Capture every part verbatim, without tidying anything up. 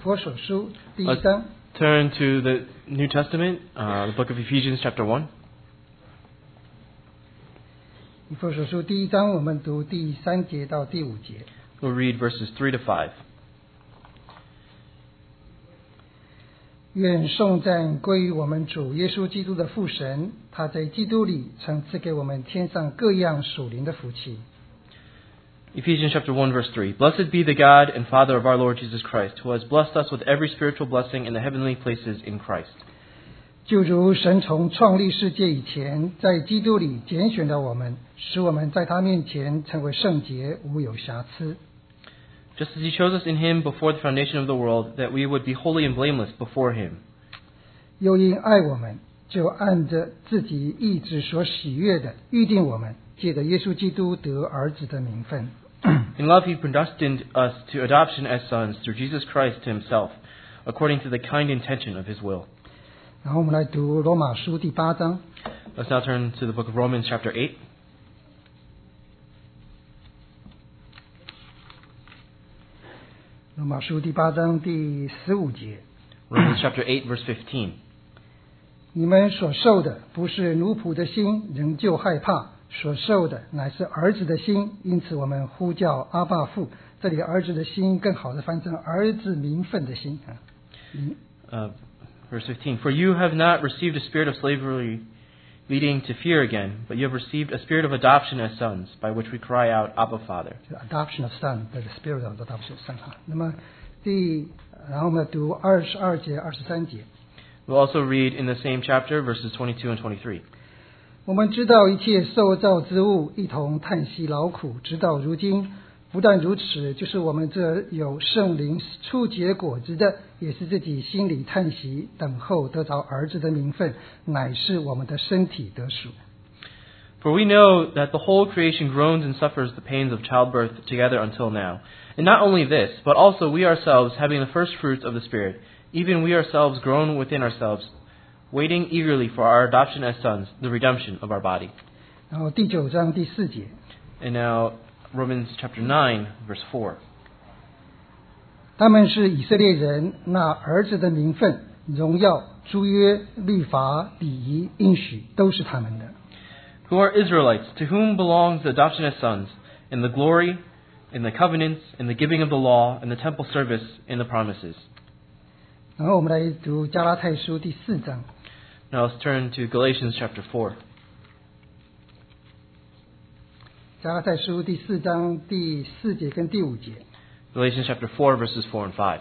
佛所书第一章。 Turn to the New Testament, uh, the book of Ephesians, chapter one. 以弗所书第一章，我们读第三节到第五节。 We'll read verses three to five. 愿颂赞归于我们主耶稣基督的父神，他在基督里曾赐给我们天上各样属灵的福气。 Ephesians chapter one, verse three. Blessed be the God and Father of our Lord Jesus Christ, who has blessed us with every spiritual blessing in the heavenly places in Christ. 就如神从创立世界以前，在基督里拣选了我们，使我们在他面前成为圣洁，无有瑕疵。 Just as he chose us in him before the foundation of the world, that we would be holy and blameless before him. 又因爱我们，就按着自己意志所喜悦的预定我们，借着耶稣基督得儿子的名分。 In love he predestined us to adoption as sons through Jesus Christ to himself, according to the kind intention of his will. 然后我们来读罗马书第八章。 Let's now turn to the book of Romans chapter eight. 罗马书第八章第十五节。 Romans chapter eight, verse fifteen. 你们所受的不是奴仆的心，仍旧害怕；所受的乃是儿子的心，因此我们呼叫阿爸父。这里儿子的心更好的翻成儿子名分的心。 Uh, verse fifteen. For you have not received a spirit of slavery leading to fear again, but you have received a spirit of adoption as sons, by which we cry out, Abba, Father. Adoption of son, the spirit of adoption of son. 那么第，然后我们读二十二节、二十三节。 We'll also read in the same chapter verses twenty-two and twenty-three. 我们知道一切受造之物一同叹息劳苦，直到如今。不但如此，就是我们这有圣灵出结果子的，也是自己心里叹息，等候得着儿子的名分，乃是我们的身体得赎。 For we know that the whole creation groans and suffers the pains of childbirth together until now. And not only this, but also we ourselves, having the first fruits of the Spirit, even we ourselves groan within ourselves, waiting eagerly for our adoption as sons, the redemption of our body. 然后第九章第四节。 And now Romans chapter nine, verse four. 他们是以色列人，那儿子的名分、荣耀、诸约、律法、礼仪、应许，都是他们的。 Who are Israelites, to whom belongs the adoption as sons, and the glory, and the covenants, and the giving of the law, and the temple service, and the promises. 然后我们来读加拉太书第四章。 Now let's turn to Galatians chapter four. 加拉太书第四章第四节跟第五节。 Galatians chapter four, verses four and five.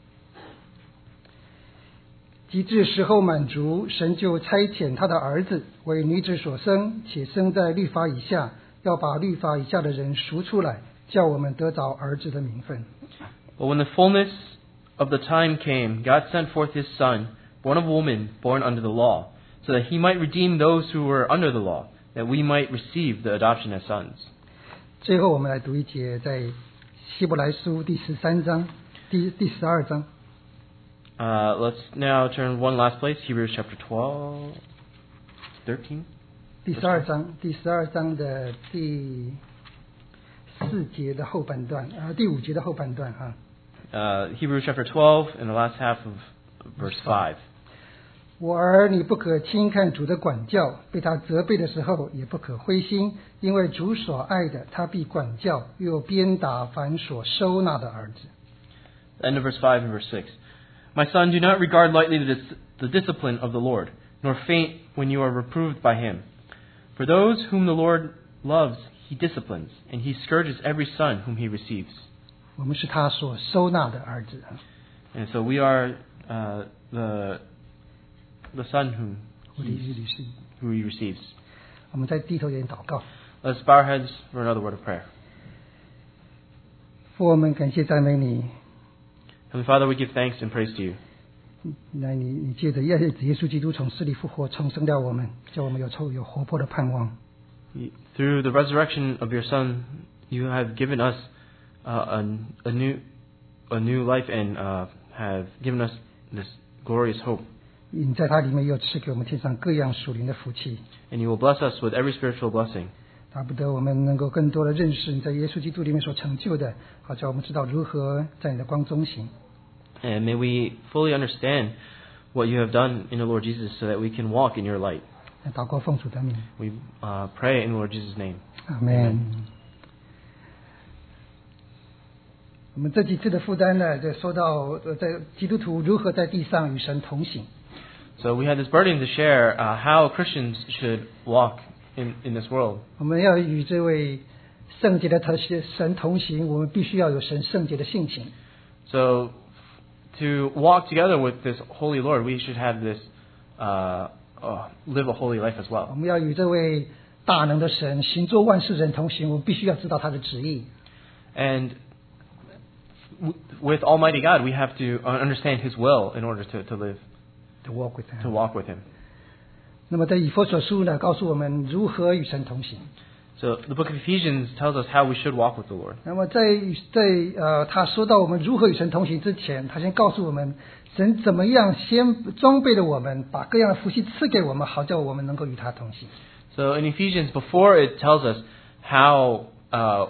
及至时候满足，神就差遣他的儿子为女子所生，且生在律法以下，要把律法以下的人赎出来，叫我们得着儿子的名分。 But when the fullness of the time came, God sent forth his Son, born of woman, born under the law, so that he might redeem those who were under the law, that we might receive the adoption as sons. 最后我们来读一节，在希伯来书第十三章第第十二章。 Uh, let's now turn one last place, Hebrews chapter twelve, thirteen. 第十二章，第十二章的第四节的后半段，啊，第五节的后半段哈。 Uh, Hebrews chapter twelve and the last half of verse five. 我儿，你不可轻看主的管教，被他责备的时候，也不可灰心，因为主所爱的，他必管教，又鞭打凡所收纳的儿子。 End of verse five and verse six. My son, do not regard lightly the, dis- the discipline of the Lord, nor faint when you are reproved by him. For those whom the Lord loves, he disciplines, and he scourges every son whom he receives. 我们是他所收纳的儿子。 And so we are uh, the the son whom he, who he receives. 我们在低头点祷告。 Let's bow our heads for another word of prayer. 父，我们感谢赞美你。 Heavenly Father, we give thanks and praise to you. 那你你借着耶耶稣基督从死里复活，重生了我们，叫我们有抽有活泼的盼望。 Through the resurrection of your Son, you have given us uh, a, a new a new life and uh, have given us this glorious hope. 你在他里面又赐给我们天上各样属灵的福气。 And you will bless us with every spiritual blessing. 巴不得我们能够更多的认识你在耶稣基督里面所成就的，好叫我们知道如何在你的光中行。 And may we fully understand what you have done in the Lord Jesus so that we can walk in your light. 祷告奉主的名， We uh, pray in the Lord Jesus' name. 阿门。我们这几次的负担呢，就说到呃在基督徒如何在地上与神同行。 So we had this burden to share uh, how Christians should walk in, in this world. 我们要与这位圣洁的神同行，我们必须要有神圣洁的性情。 So to walk together with this holy Lord, we should have this uh, uh, live a holy life as 我 well. 们要与这位大能的神行作万事人同行，我们必须要知道他的旨意。 And w- with Almighty God, we have to understand His will in order to, to live, To walk with to him. walk with Him. 那么在以弗所书呢，告诉我们如何与神同行。 So the book of Ephesians tells us how we should walk with the Lord. 那么在在呃，他说到我们如何与神同行之前，他先告诉我们神怎么样先装备了我们，把各样的福气赐给我们，好叫我们能够与他同行。 So in Ephesians, before it tells us how uh,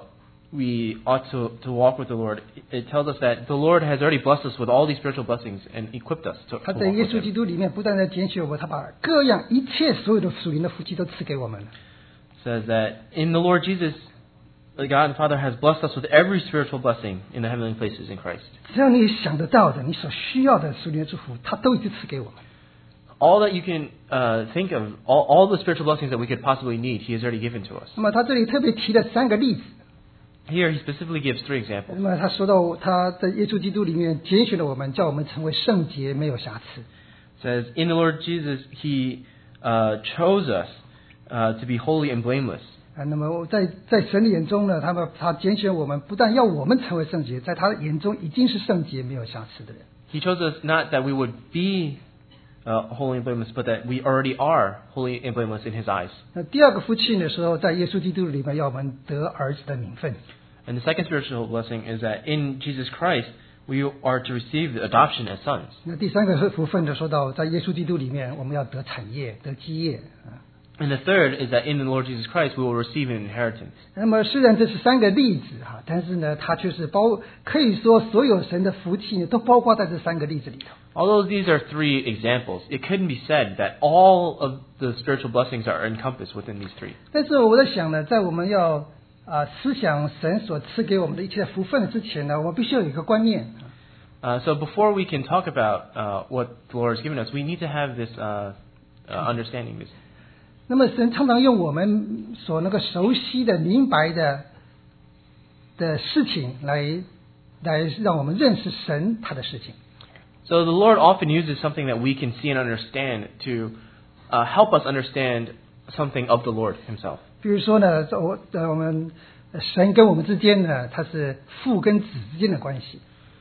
we ought to, to walk with the Lord, it tells us that the Lord has already blessed us with all these spiritual blessings and equipped us to, to 他 walk 在耶 with 稣基 Him. 督里面不断的拣选我们，他把各样一切所有的属灵的福气都赐给我们了。 It says that in the Lord Jesus, the God and Father has blessed us with every spiritual blessing in the heavenly places in Christ. 只要你想得到的，你所需要的属灵的祝福，他都已经赐给我们。 All that you can uh, think of, all, all the spiritual blessings that we could possibly need, He has already given to us. 那么他这里特别提了三个例子。 Here He specifically gives three 那 examples. 么他说到他在耶稣基督里面拣选了我们，叫我们成为圣洁，没有瑕疵。 It says, in the Lord Jesus, He uh, chose us uh, to be holy and blameless. 啊，那么在在神的眼中呢，他们他拣选我们，不但要我们成为圣洁，在他的眼中已经是圣洁、没有瑕疵的人。 He chose us not that we would be uh, holy and blameless, but that we already are holy and blameless in His eyes. 那第二个福气的时候，在耶稣基督里面，要我们得儿子的名分。 And the second spiritual blessing is that in Jesus Christ, we are to receive the adoption as sons. 那第三个福分的说到，在耶稣基督里面，我们要得产业、得基业啊。 And the third is that in the Lord Jesus Christ, we will receive an inheritance. 那么虽然这是三个例子哈，但是呢，它却是包可以说所有神的福气呢，都包括在这三个例子里头。 Although these are three examples, it couldn't be said that all of the spiritual blessings are encompassed within these three. 但是我在想呢，在我们要啊、思想神所赐给我们的一切福分之前呢，我们必须要有一个观念。 Uh, so before we can talk about uh, what the Lord has given us, we need to have this uh, uh, understanding. This. 那么神常常用我们所那个熟悉的、明白的的事情来来让我们认识神他的事情。 So the Lord often uses something that we can see and understand to uh, help us understand something of the Lord Himself. 比如说呢，我呃我们神跟我们之间呢，它是父跟子之间的关系。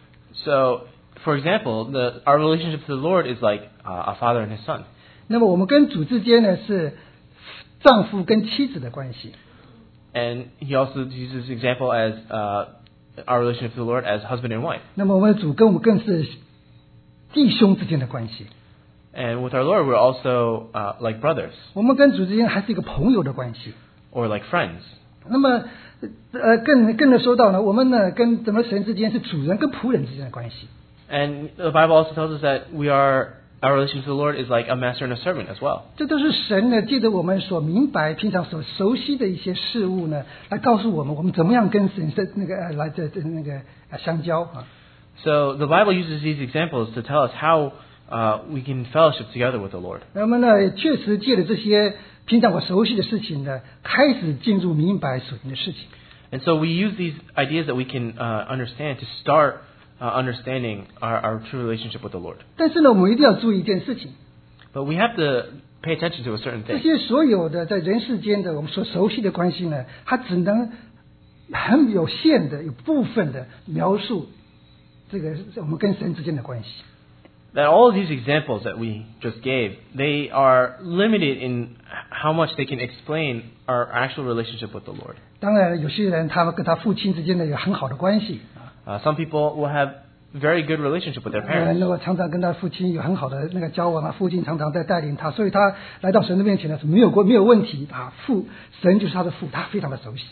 So, for example, the, our relationship to the Lord is like uh, a father and his son. 那么我们跟主之间呢，是丈夫跟妻子的关系。 And He also uses this example as uh, our relationship to the Lord as husband and wife. 那么我们的主跟我们更是弟兄之间的关系。 And with our Lord, we're also uh, like brothers 我们跟主之间还是一个朋友的关系。 or like friends. 那么，呃，更更的说到呢，我们呢跟怎么神之间是主人跟仆人之间的关系。 And the Bible also tells us that we are our relationship to the Lord is like a master and a servant as well. 这都是神呢借着我们所明白、平常所熟悉的一些事物呢，来告诉我们我们怎么样跟神的那个呃来这这那个呃相交啊。 So the Bible uses these examples to tell us how uh, we can fellowship together with the Lord. 那么呢，也确实借着这些平常我熟悉的事情呢，开始进入明白属灵的事情。 And so we use these ideas that we can uh, understand to start uh, understanding our, our true relationship with the Lord. 但是呢，我们一定要注意一件事情， But we have to pay attention to a certain 这 thing. 些所有的在人世间的我们所熟悉的关系呢，它只能很有限的、有部分的描述这个我们跟神之间的关系。 That all of these examples that we just gave, they are limited in how much they can explain our actual relationship with the Lord. 当然，有些人他们跟他父亲之间呢有很好的关系啊， Uh, some people will have very good relationship with their 呃， parents. 那么常常跟他父亲有很好的那个交往啊，父亲常常在带领他，所以他来到神的面前呢是没有过没有问题啊。父神就是他的父，他非常的熟悉。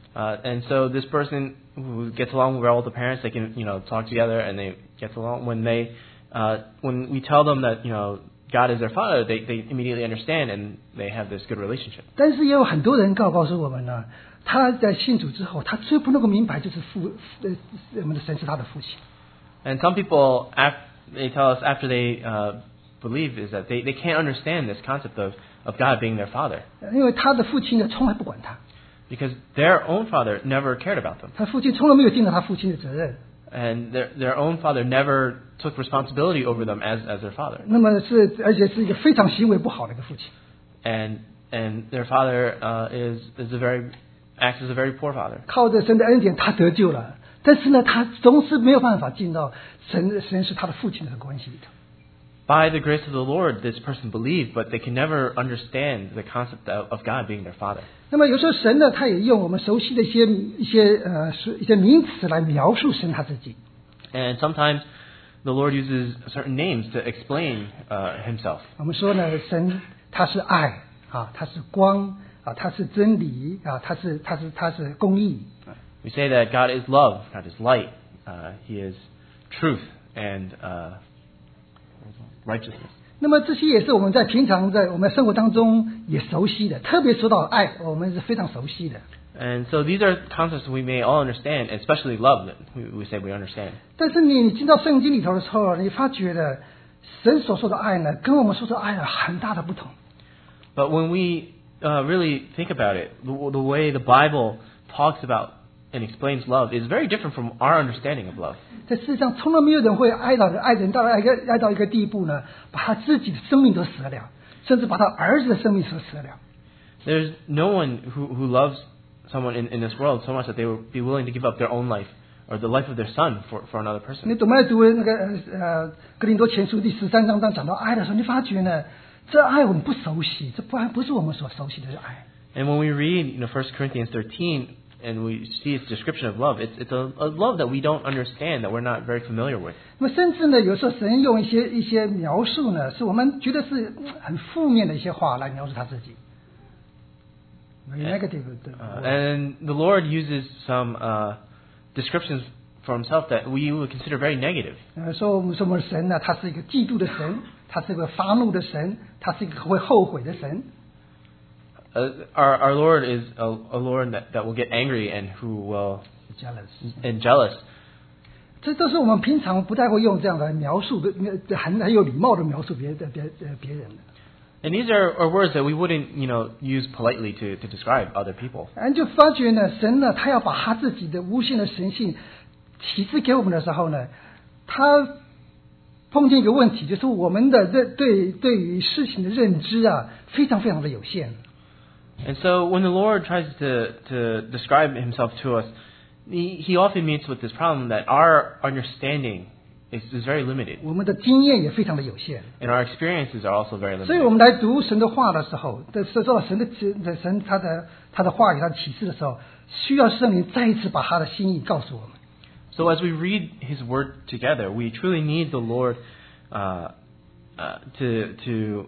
Uh, and so this person who gets along with all the parents, they can, you know, talk together and they get along. When they, uh, when we tell them that, you know, God is their father, they, they immediately understand and they have this good relationship. 但是也有很多人告告诉我们呢，他在信主之后，他最不能够明白就是父，呃，我们的神是他的父亲。 And some people, after, they tell us after they uh, believe, is that they, they can't understand this concept of, of God being their father. 因为他的父亲呢，从来不管他。 Because their own father never cared about them. 他父亲从来没有尽到他父亲的责任。 And their, their own father never took responsibility over them as, as their father. 那么是，而且是一个非常行为不好的一个父亲。 And, and their father uh, is, is a very, acts as a very poor father. 靠着神的恩典，他得救了，但是呢，他总是没有办法进到神神是他的父亲的关系里头。 By the grace of the Lord, this person believed, but they can never understand the concept of, of God being their father. 那么有时候神呢，他也用我们熟悉的一些一些呃一些名词来描述神他自己。 And sometimes the Lord uses certain names to explain uh, himself. 我们说呢，神他是爱啊，他是光啊，他是真理啊，他是他是他是公义。 We say that God is love, God is light, uh, He is truth and uh, righteousness. 那么这些也是我们在平常在我们生活当中也熟悉的，特别说到爱，我们是非常熟悉的。 And so these are concepts we may all understand, especially love that we, we say we understand. 但是你你进到圣经里头的时候，你发觉了神所说的爱呢，跟我们说的爱有很大的不同。 But when we uh, really think about it, the, the way the Bible talks about and explains love is very different from our understanding of love. 在世上，从来没有人会爱到爱人到爱一个爱到一个地步呢，把他自己的生命都舍了，甚至把他儿子的生命所舍了。 There's no one who, who loves someone in, in this world so much that they would be willing to give up their own life or the life of their son for, for another 你 person. 懂吗？读那个呃哥林多前书第十三章当讲到爱的时候，你发觉呢，这爱我们不熟悉，这不不是我们所熟悉的爱。 And when we read, you know, First Corinthians thirteen, and we see its description of love, it's, it's a, a love that we don't understand, that we're not very familiar with. 那么甚至呢，有时候神用一些一些描述呢，是我们觉得是很负面的一些话来描述他自己。Very negative 的。 Uh, and the Lord uses some uh, descriptions for Himself that we would consider very negative. 呃，说我们说我们神呢，他是一个嫉妒的神，他是一个发怒的神，他是一个会后悔的神。 Uh, our, our Lord is a, a Lord that, that will get angry and who will jealous and jealous. 这都是我们平常不太会用这样的描述的，很很有礼貌的描述别的别呃别人的。 And these are, are words that we wouldn't, you know, use politely to, to describe other people. 俺就发觉呢，神呢，他要把他自己的无限的神性启示给我们的时候呢，他碰见一个问题，就是我们的认对对于事情的认知啊，非常非常的有限。 And so when the Lord tries to, to describe Himself to us, he, he often meets with this problem that our understanding is, is very limited. 我们的经验也非常的有限。 And our experiences are also very 所以我 limited. 们来读神的话的时候，在说到神的的神他的他的话语、他的启示的时候，需要圣灵再一次把他的心意告诉我们。 So as we read His Word together, we truly need the Lord uh, uh, to to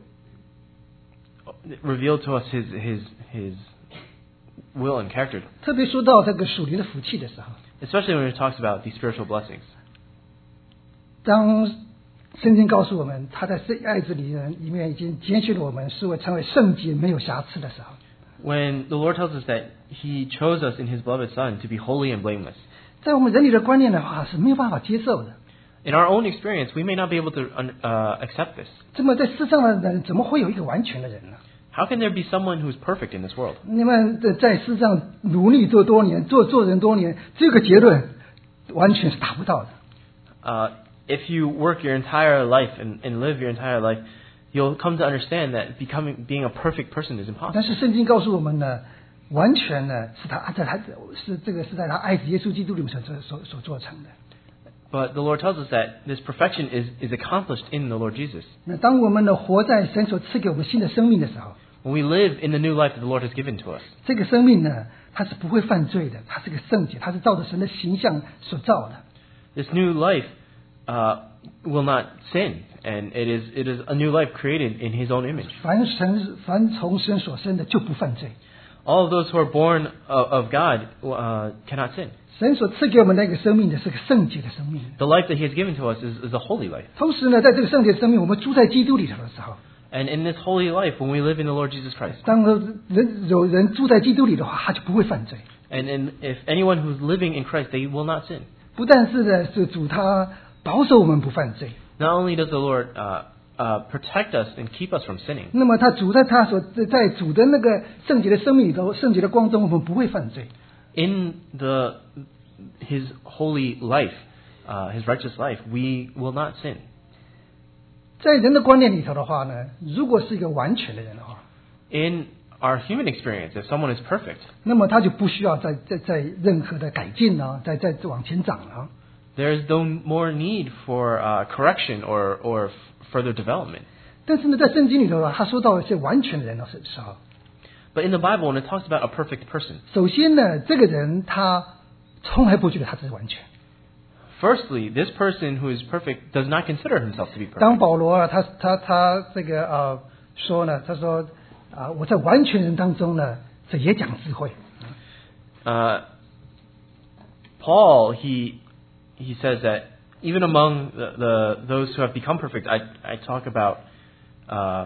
reveal to us His His His will and character. 特别说到这个属灵的福气的时候， Especially when it talks about these spiritual blessings. 当圣经告诉我们，他在爱子里面里面已经拣选了我们，使我成为圣洁没有瑕疵的时候， When the Lord tells us that He chose us in His beloved Son to be holy and blameless. 在我们人类的观念的话是没有办法接受的。 In our own experience, we may not be able to uh, accept this. 这么在世上的人怎么会有一个完全的人呢？ How can there be someone who's perfect in this world? 你们在世上努力做多年，做做人多年，这个结论完全是达不到的。 Uh, if you work your entire life and, and live your entire life, you'll come to understand that becoming being a perfect person is 但 impossible. 是圣经告诉我们呢，完全呢是他在他是这个是在他爱子耶稣基督里面所所所做成的。 But the Lord tells us that this perfection is, is accomplished in the Lord Jesus. 那当我们呢活在神所赐给我们新的生命的时候， When we live in the new life that the Lord has given to us, 这个生命呢，它是不会犯罪的，它是个圣洁，它是照着神的形象所造的。 this new life uh, will not sin, and it is it is a new life created in His own image. 凡神凡从神所生的就不犯罪。 All of those who are born of, of God uh, cannot sin. 神所赐给我们那个生命的是个圣洁的生命。 The life that He has given to us is, is a holy life. 同时呢，在这个圣洁的生命，我们住在基督里头的时候， And in this holy life, when we live in the Lord Jesus Christ, 当人有人住在基督里的话，他就不会犯罪。 and, and if anyone who's living in Christ, they will not sin. 不但是呢，是主他保守我们不犯罪， Not only does the Lord uh, uh, protect us and keep us from sinning, 那么他主在他所在主的那个圣洁的生命里头，圣洁的光中，我们不会犯罪。 in the His holy life, uh, His righteous life, we will not sin. 在人的观念里头的话呢，如果是一个完全的人的话， In our human experience, if someone is perfect, 那么他就不需要再再再任何的改进啊，再再往前长了。 there is no more need for uh, correction or, or f- further development. 但是呢，在圣经里头啊，他说到一些完全的人的时候， But in the Bible, when it talks about a perfect person, 首先呢，这个人他从来不觉得他是完全。 firstly, this person who is perfect does not consider himself to be 当 perfect. 保罗啊，他他他这个呃说呢，他说啊、我在完全人当中呢，这也讲智慧。 Uh, Paul, he he says that even among the, the those who have become perfect, I I talk about uh,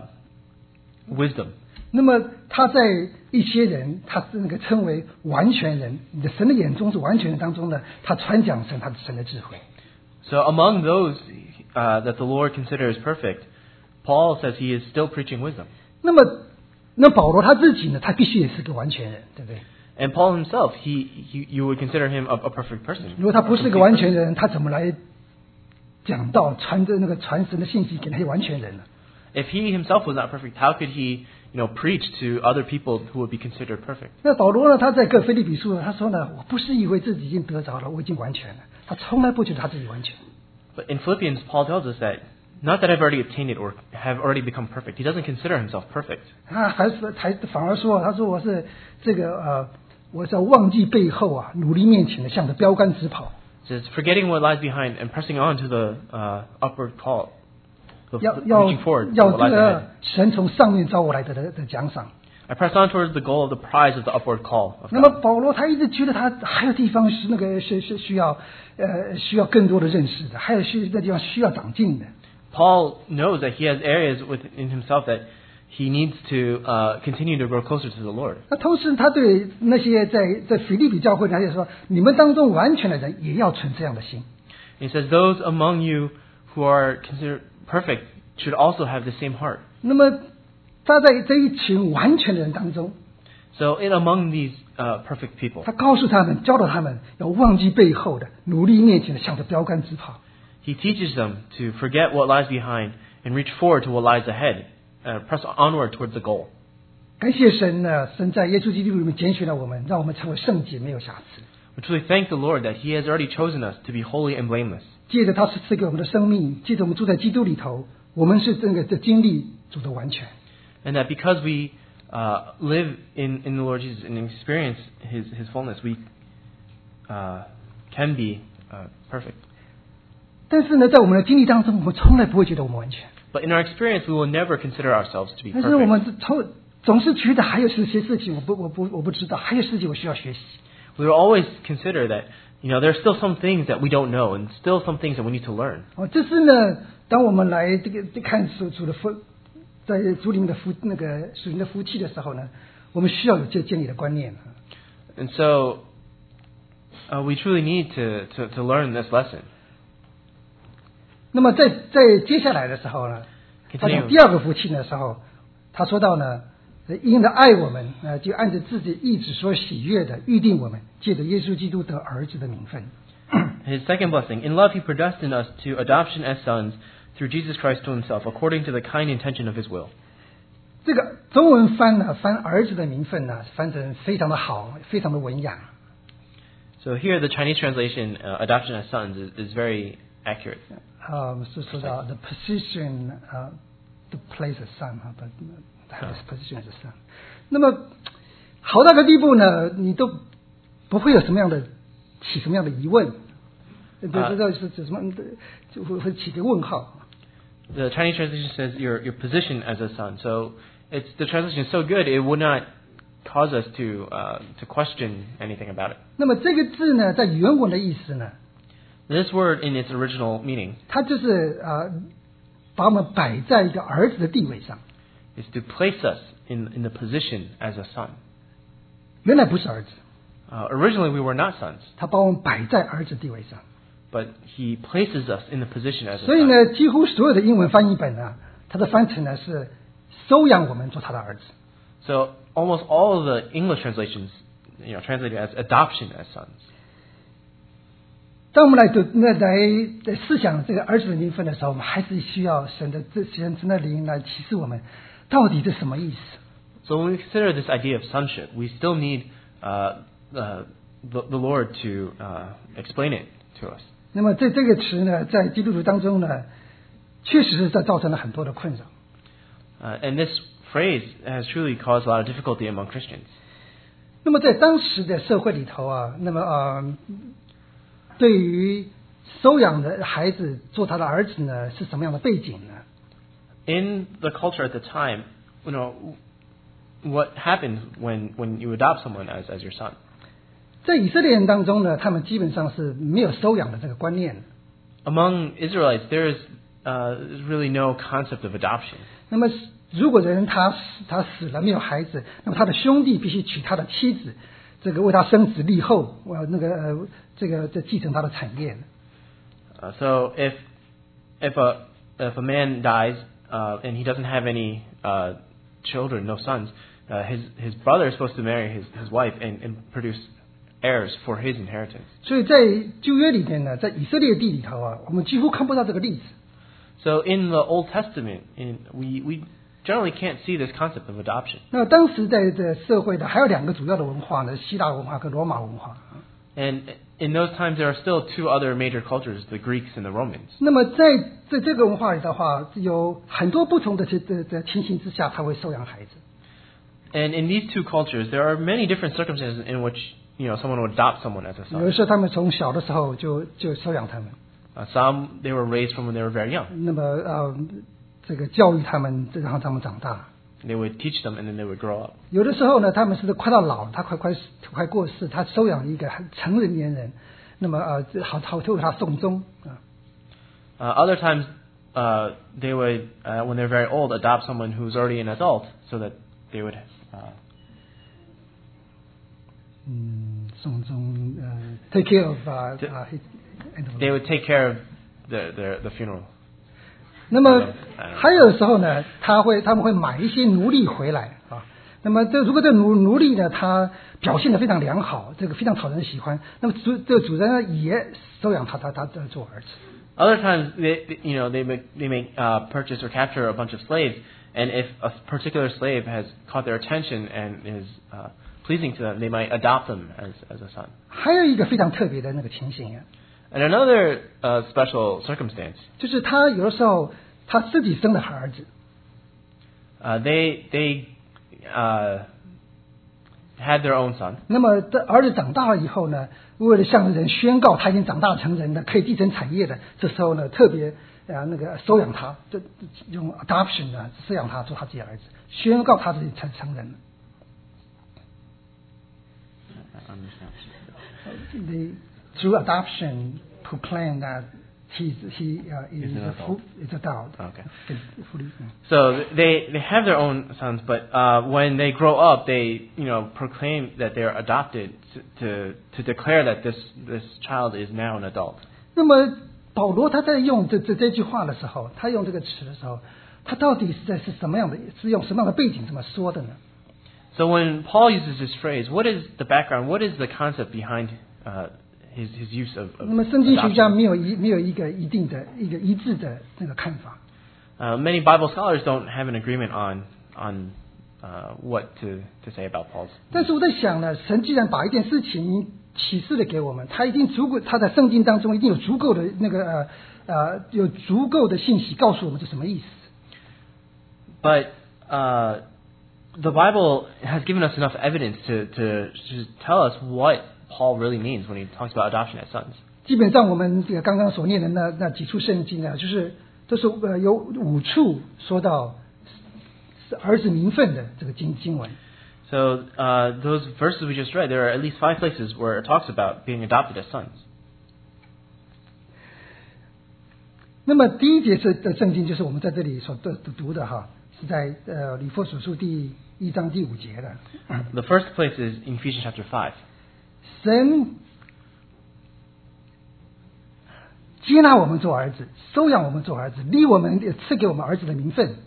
wisdom. 那么他在一些人，他是那个称为完全人，你的神的眼中是完全人当中呢，他传讲神他的神的智慧。 So among those uh, that the Lord considers perfect, Paul says he is still preaching wisdom. 那么，那保罗他自己呢，他必须也是个完全人，对不对？ And Paul himself, he, he you would consider him a, a perfect person. 如果他不是个完全人，他怎么来讲道传的那个传神的信息给那些完全人呢？ If he himself was not perfect, how could he, you know, preach to other people who would be considered perfect? 那保罗呢，他在各腓立比书呢，他说呢，我不是以为自己已经得着了，我已经完全了。他从来不觉得他自己完全。 But in Philippians, Paul tells us that not that I've already obtained it or have already become perfect. He doesn't consider himself perfect. 他还是还反而说，他说我是这个呃，我是要忘记背后啊，努力面前的，向着标杆直跑。 It says, forgetting what lies behind and pressing on to the uh, upward call, the, 要要 reaching forward to 要 what 这 lies ahead. 个神从上面招我来的的的奖赏。 I press on towards the goal of the prize of the upward call of 那么 God. 保罗他一直觉得他还有地方是那个是是需要呃需要更多的认识的，还有需那地方需要长进的。 Paul knows that he has areas within himself that he needs to uh, continue to grow closer to the Lord. 那同时他对那些在在腓立比教会，他也说，你们当中完全的人也要存这样的心。 He says, those among you who are considered perfect should also have the same heart. 那么他在这一群完全的人当中， So in among these uh, perfect people, 他告诉他们，教导他们要忘记背后的，努力面前的，向着标杆直跑。 he teaches them to forget what lies behind and reach forward to what lies ahead, uh, press onward towards the goal. 感谢神呢，神在耶稣基督里面拣选了我们，让我们成为圣洁，没有瑕疵。 We truly thank the Lord that He has already chosen us to be holy and blameless. 借着他是赐给我们的生命，借着我们住在基督里头，我们是这个的经历主的完全。 And that because we uh, live in, in the Lord Jesus and experience His, His fullness, we uh, can be uh, perfect. 但是呢，在我们的经历当中，我们从来不会觉得我们完全。 But in our experience, we will never consider ourselves to be 但是我 perfect. 们从总是觉得还有些些事情我不我不我不知道，还有事情我需要学习。 We will always consider that, you know, there are still some things that we don't know and still some things that we need to learn. 哦，这是呢，当我们来这个看主主的福，在主里面的福那个属灵的福气的时候呢，我们需要有这建立的观念。 And so, uh, we truly need to, to, to learn this lesson. 那么在在接下来的时候呢，他讲 Continue. 第二个福气的时候，他说到呢，因着爱我们，呃，就按着自己意志所喜悦的预定我们，借着耶稣基督得儿子的名分。 His second blessing, in love he predestined us to adoption as sons through Jesus Christ to himself, according to the kind intention of his will. 这个中文翻呢，翻儿子的名分呢，翻成非常的好，非常的文雅。 So here the Chinese translation, uh, adoption as sons, is, is very accurate. 啊，是说到 the position 啊、the place of son 啊，but have this position as a son。那么好到个地步呢，你都不会有什么样的起什么样的疑问，不知道是是什么，就会会起个问号。 The Chinese translation says your, your position as a son. So it's, the translation is so good, it would not cause us to uh, to question anything about it. 那么这个字呢，在原文的意思呢， This word, in its original meaning, 它就是呃，把我们摆在一个儿子的地位上。 is to place us in in the position as a son. 原来不是儿子， Uh, originally, we were not sons, 他把我们摆在儿子地位上。 but He places us in the position as a 所以 son. 呢，几乎所有的英文翻译本呢，它的翻成呢是收养我们做他的儿子。 So almost all of the English translations, you know, translated as adoption as sons. 当我们来读、那来来思想这个儿子的名分的时候，我们还是需要神的这神神的灵来启示我们，到底这什么意思？ So when we consider this idea of sonship, we still need uh, uh, the, the Lord to uh, explain it to us. 那么这这个词呢，在基督徒当中呢，确实是在造成了很多的困扰。 Uh, and this phrase has truly caused a lot of difficulty among Christians. 那么在当时的社会里头啊，那么呃，对于收养的孩子做他的儿子呢，是什么样的背景呢？ In the culture at the time, you know, what happens when, when you adopt someone as, as your son? 在以色列人当中呢，他们基本上是没有收养的这个观念。 Among Israelites, there is uh, really no concept of adoption. 那么如果人他死他死了没有孩子，那么他的兄弟必须娶他的妻子，这个为他生子立后，呃，那个呃，这个这继承他的产业。 Uh, so if if a if a man dies uh, and he doesn't have any uh, children, no sons, uh, his his brother is supposed to marry his his wife and, and produce heirs for his inheritance. 所以在旧约里面呢，在以色列地里头啊，我们几乎看不到这个例子。 So in the Old Testament, in, we we generally can't see this concept of adoption. 那当时在这社会的还有两个主要的文化呢，希腊文化跟罗马文化。 And in those times, there are still two other major cultures, the Greeks and the Romans. 那么在在这个文化里的话，有很多不同的这的的情形之下，他会收养孩子。 And in these two cultures, there are many different circumstances in which, you know, someone would adopt someone as a 有的 son. 时候他们从小的时候就就收养他们， Uh, some they were raised from when they were very young. 那么呃，这个教育他们，让他们长大。 They would teach them, and then they would grow up. 有的时候呢，他们是快到老，他快快快过世，他收养一个成人年人，那么呃，好好为他送终啊。 Uh, other times, uh, they would, uh, when they're very old, adopt someone who's already an adult, so that they would. Uh, 嗯，送终呃 ，take care of 啊 To- 啊 his they would take care of the the, the funeral. 那么还有时候呢，他会他们会买一些奴隶回来啊。那么这如果这奴奴隶呢，他表现得非常良好，这个非常讨人喜欢，那么主这个主人呢也收养他他他他做儿子。 Other times, they, they- you know, they may, they may uh, purchase or capture a bunch of slaves, and if a particular slave has caught their attention and is uh, pleasing to them, they might adopt them as as a son. 还有一个非常特别的那个情形啊， And another uh, special circumstance, 就是他有的时候他自己生了儿子， uh, they they uh, had their own son. 那么这儿子长大了以后呢，为了向人宣告他已经长大成人了，可以继承产业的，这时候呢特别啊那个收养他，这用 adoption 呢收养他做他自己的儿子，宣告他自己成成人了。They through adoption proclaim that he's he uh, is He's an a adult. full, is adult. Okay. Fully, mm. So they they have their own sons, but uh, when they grow up, they you know proclaim that they're adopted to to, to declare that this this child is now an adult. 那么保罗他在用这这这句话的时候，他用这个词的时候，他到底是在是什么样的，是用什么样的背景这么说的呢？ So when Paul uses this phrase, what is the background? What is the concept behind uh, his his use of, of 那么圣经学家 adoption? 没有一没有一个一定的一个一致的那个看法。 Uh, many Bible scholars don't have an agreement on on uh, what to, to say about Paul's. 但是我在想呢，神既然把一件事情启示了给我们，他一定足够，他在圣经当中一定有足够的那个呃呃有足够的信息告诉我们这什么意思。 But uh, the Bible has given us enough evidence to, to to tell us what Paul really means when he talks about adoption as sons. 基本上我们这个刚刚所念的那那几处圣经啊，就是都是呃有五处说到儿子名分的这个经经文。 So uh, those verses we just read, there are at least five places where it talks about being adopted as sons. 那么第一节是的圣经就是我们在这里所读读的哈，是在呃以弗所书第一章第五节的。 The first place is in Ephesians chapter five. 神接纳我们做儿子，收养我们做儿子，立我们赐给我们儿子的名分。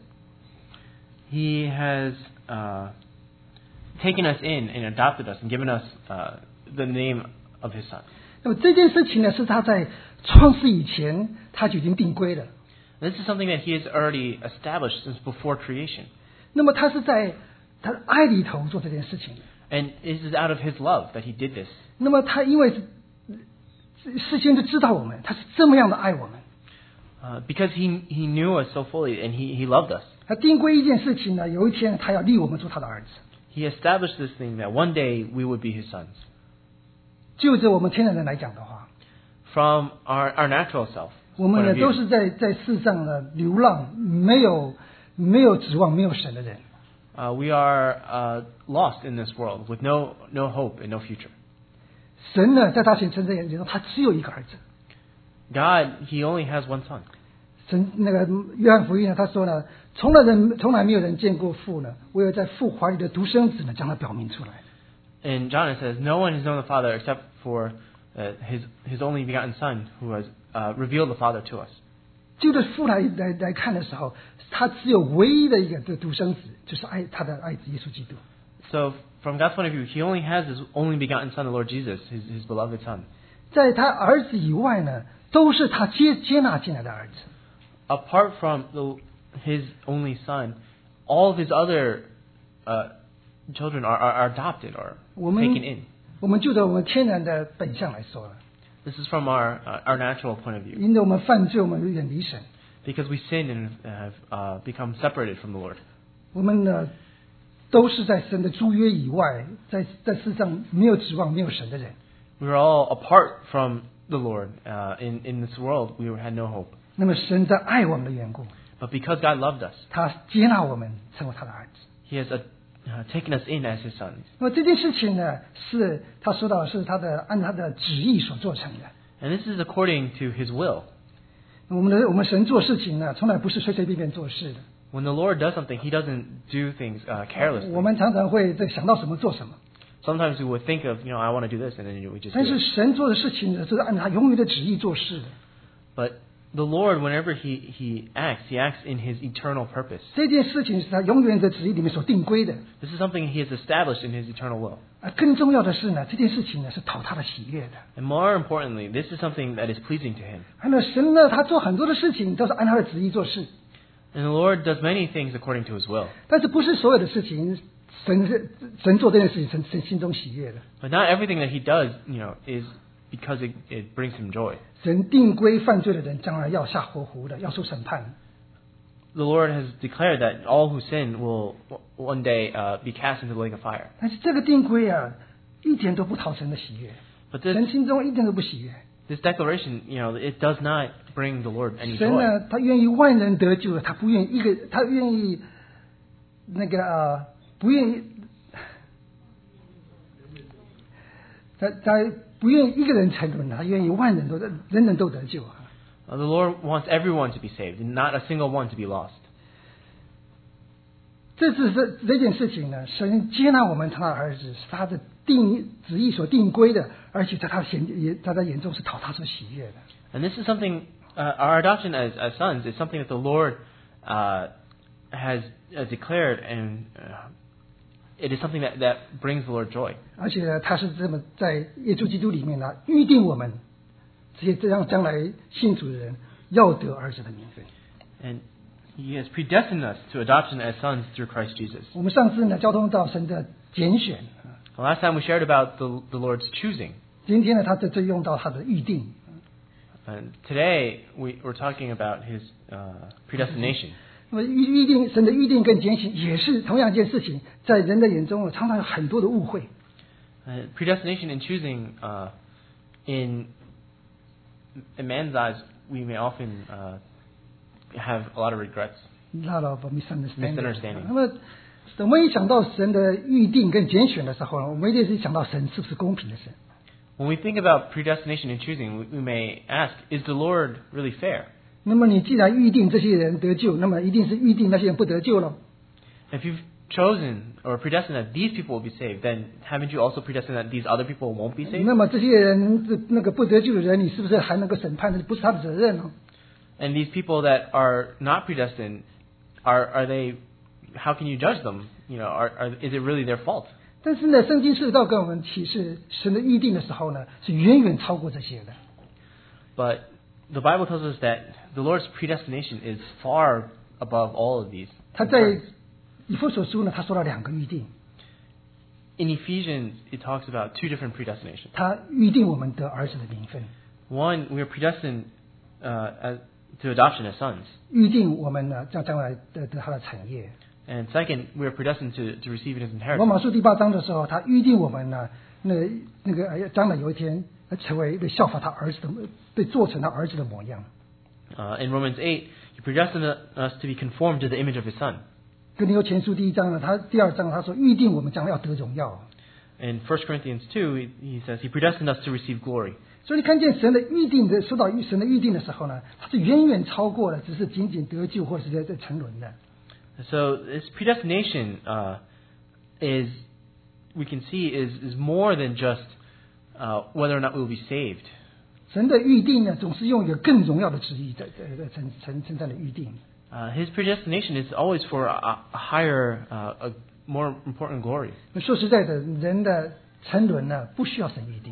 He has uh, taken us in and adopted us and given us uh, the name of His Son. 那么这件事情呢，是他在创世以前他就已经定规了。 This is something that He has already established since before creation. 那么他是在他的爱里头做这件事情。 And it is out of His love that He did this. 那么他因为是事先就知道我们，他是这么样的爱我们。 Uh, because he, he knew us so fully and he, he loved us. 他定规一件事情呢，有一天他要立我们做他的儿子。 He established this thing that one day we would be His sons. 就着我们天然人来讲的话， From our, our natural self. 我们 point 呢 of 都 view. 是在在世上呢流浪，没有没有指望，没有神的人。 Uh, we are uh, lost in this world with no, no hope and no future. 神呢，在他显存在眼中，他只有一个儿子。 God, He only has one son. 神那个约翰福音呢，他说呢，从来人从来没有人见过父呢，唯有在父怀里的独生子呢，将他表明出来。 In John it says, no one has known the Father except for uh, his, his only begotten Son who has uh, revealed the Father to us. 就着父来来来看的时候，他只有唯一的一个独生子，就是爱他的爱子耶稣基督。 So from God's point of view, He only has His only begotten Son, the Lord Jesus, His, his beloved Son. 在他儿子以外呢，都是他接接纳进来的儿子。 Apart from the, His only Son, all of His other uh, children are, are, are adopted or 我们 taken in. 我们就着我们天然的本相来说了， This is from our, uh, our natural point of view. 因为我们犯罪，我们远离神， Because we sin and have uh, become separated from the Lord. 我们呢都是在神的租约以外，在在世上没有指望、没有神的人。 We were all apart from the Lord. Uh, in, in this world, we had no hope. 那么神在爱我们的缘故， But because God loved us, 他接纳我们成为他的儿子。 He has uh, uh, taken us in as His sons. 那么这件事情呢，是他说到是他的按他的旨意所做成的。 And this is according to His will. 我们的我们神做事情呢，从来不是随随便便做事的。 When the Lord does something, He doesn't do things uh, carelessly. 我们常常会在想到什么做什么， Sometimes we would think of, you know, I want to do this, and then we just 但 do 是 it. 神做的事情呢，就是按他永远的旨意做事的。 But the Lord, whenever He, he acts, He acts in His eternal purpose. 这件事情是他永远的旨意里面所定规的。 This is something He has established in His eternal will. 而更重要的是呢，这件事情呢是讨他的喜悦的。 And more importantly, this is something that is pleasing to Him. 还有神呢，他做很多的事情都是按他的旨意做事， And the Lord does many things according to His will. 但是不是所有的事情神是神做这件事情，神神心中喜悦的。 But not everything that He does, you know, is because it, it brings Him joy. 神定规犯罪的人将来要下火湖的，要受审判。 The Lord has declared that all who sin will one day uh, be cast into the lake of fire. 但是这个定规啊，一点都不讨神的喜悦， But this, 神心中一点都不喜悦。 this declaration, you know, it does not bring the Lord any 神 joy. 呢，他愿意万人得救，他不愿意一个，他愿意那个呃，不愿意，他他不愿意一个人沉沦，他愿意万人都人人都得救啊。 Uh, the Lord wants everyone to be saved, and not a single one to be lost. 这只是这件事情呢，神接纳我们他的儿子，是他的定旨意所定规的，而且在他眼也在他眼中是讨他所喜悦的。 And this is something, uh, our adoption as, as sons is something that the Lord uh, has uh, declared, and uh, it is something that, that brings the Lord joy. 而且呢，他是这么在耶稣基督里面呢，预定我们这些这样将来信主的人要得儿子的名分。 And He has predestined us to adoption as sons through Christ Jesus. 我们上次呢交通到神的拣选， The last time we shared about the, the Lord's choosing. 今天呢他这这用到他的预定。 And today we, we're talking about His uh, predestination. 那么预预定神的预定跟拣选也是同样一件事情，在人的眼中呢常常有很多的误会。 Uh, predestination and choosing, uh, in, in man's eyes, we may often uh, have a lot of regrets. lot of misunderstanding. Misunderstanding. 那么我们一想到神的预定跟拣选的时候，我们一定是想到神是不是公平的神。 When we think about predestination and choosing, we, we may ask, is the Lord really fair? 那么你既然预定这些人得救，那么一定是预定那些人不得救了。 If you've chosen or predestined that these people will be saved, then haven't you also predestined that these other people won't be saved? 那么这些人这那个不得救的人，你是不是还能够审判？这不是他的责任呢？ And these people that are not predestined, are are they? How can you judge them? You know, are, are is it really their fault? 但是呢，圣经是道跟我们启示，神的预定的时候呢，是远远超过这些的。 But the Bible tells us that the Lord's predestination is far above all of these. 他在以弗所书呢，他说了两个预定。 In Ephesians, it talks about two different predestinations. 他预定我们得儿子的名分， One, we are predestined uh, as, to adoption as sons. 预定我们呢将将来得得他的产业。 And second, we are predestined to, to receive his 罗 inheritance. 马书第八章的时候，他预定我们呢，那那个哎将来有一天成为被效法他儿子的，被做成他儿子的模样。 Uh, in Romans eight, he predestined us to be conformed to the image of his son. 哥林多前书第一章呢，他第二章他说预定我们将来要得荣耀。 In First Corinthians two, he, he says he predestined us to receive glory. 所以你看见神的预定的，说到神的预定的时候呢，它是远远超过了只是仅仅得救或者是在在沉沦的。 So this predestination uh, is, we can see, is, is more than just uh, whether or not we will be saved. 神的预定呢，总是用一个更荣耀的旨意在在在称称称赞的预定。 Uh, his predestination is always for a, a higher, uh, a more important glory. 说实在的，人的沉沦呢，不需要神预定。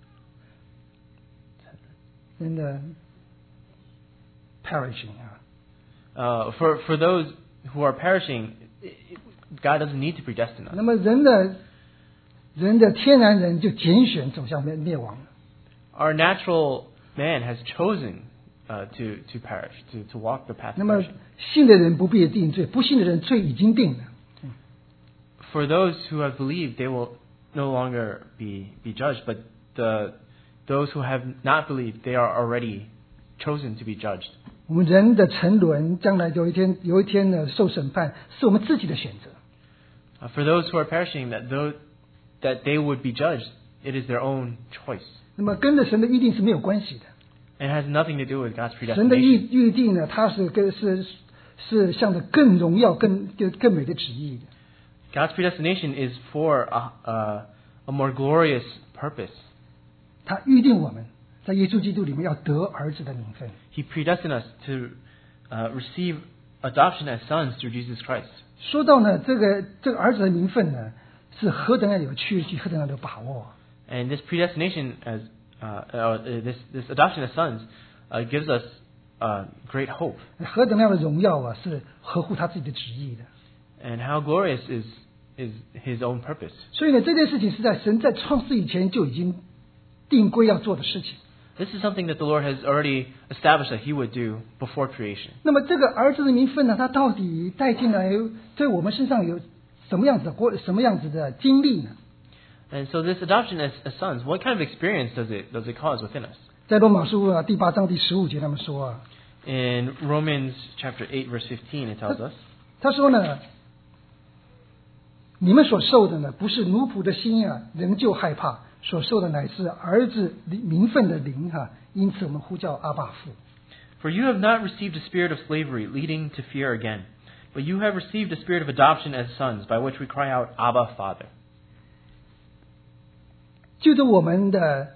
人的 perishing 啊， Uh, for for those who are perishing, God doesn't need to predestine us. 那么人的人的天然人就拣选走向灭灭亡。 Our natural man has chosen uh, to to perish, to to walk the path 那 of 么 perishing. 信的人不必定罪，不信的人罪已经定了。 For those who have believed, they will no longer be be judged. But the those who have not believed, they are already chosen to be judged. 我们人的沉沦，将来有一天有一天呢受审判，是我们自己的选择。 Uh, for those who are perishing, that those that they would be judged, it is their own choice. 那么跟着神的预定是没有关系的。 It has nothing to do with God's 神的预 predestination. 预定呢，它是跟是是向着更荣耀、更更更美的旨意的。 God's predestination is for a, a, a more glorious purpose. 他预定我们在耶稣基督里面要得儿子的名分。 He predestined us to uh, receive adoption as sons through Jesus Christ. 说到呢，这个这个儿子的名分呢，是何等样有确据，何等样有把握。 And this predestination as uh, uh, this this adoption as sons uh, gives us uh, great hope. 何等样的荣耀啊，是合乎他自己的旨意的。 And how glorious is is His own purpose. 所以呢，这件事情是在神在创世以前就已经定规要做的事情。 This is something that the Lord has already established that He would do before creation. 那么这个儿子的名分呢，他到底带进来在我们身上有什么样子的过什么样子的经历呢？ And so this adoption as, as sons, what kind of experience does it does it cause within us? 在罗马书啊第八章第十五节，他们说啊， In Romans chapter eight verse fifteen, it tells us, 他说呢，你们所受的呢，不是奴仆的心啊，仍旧害怕，所受的乃是儿子名分的灵哈、啊，因此我们呼叫阿爸父。 For you have not received a spirit of slavery leading to fear again, but you have received a spirit of adoption as sons, by which we cry out, Abba, Father. 就着我们的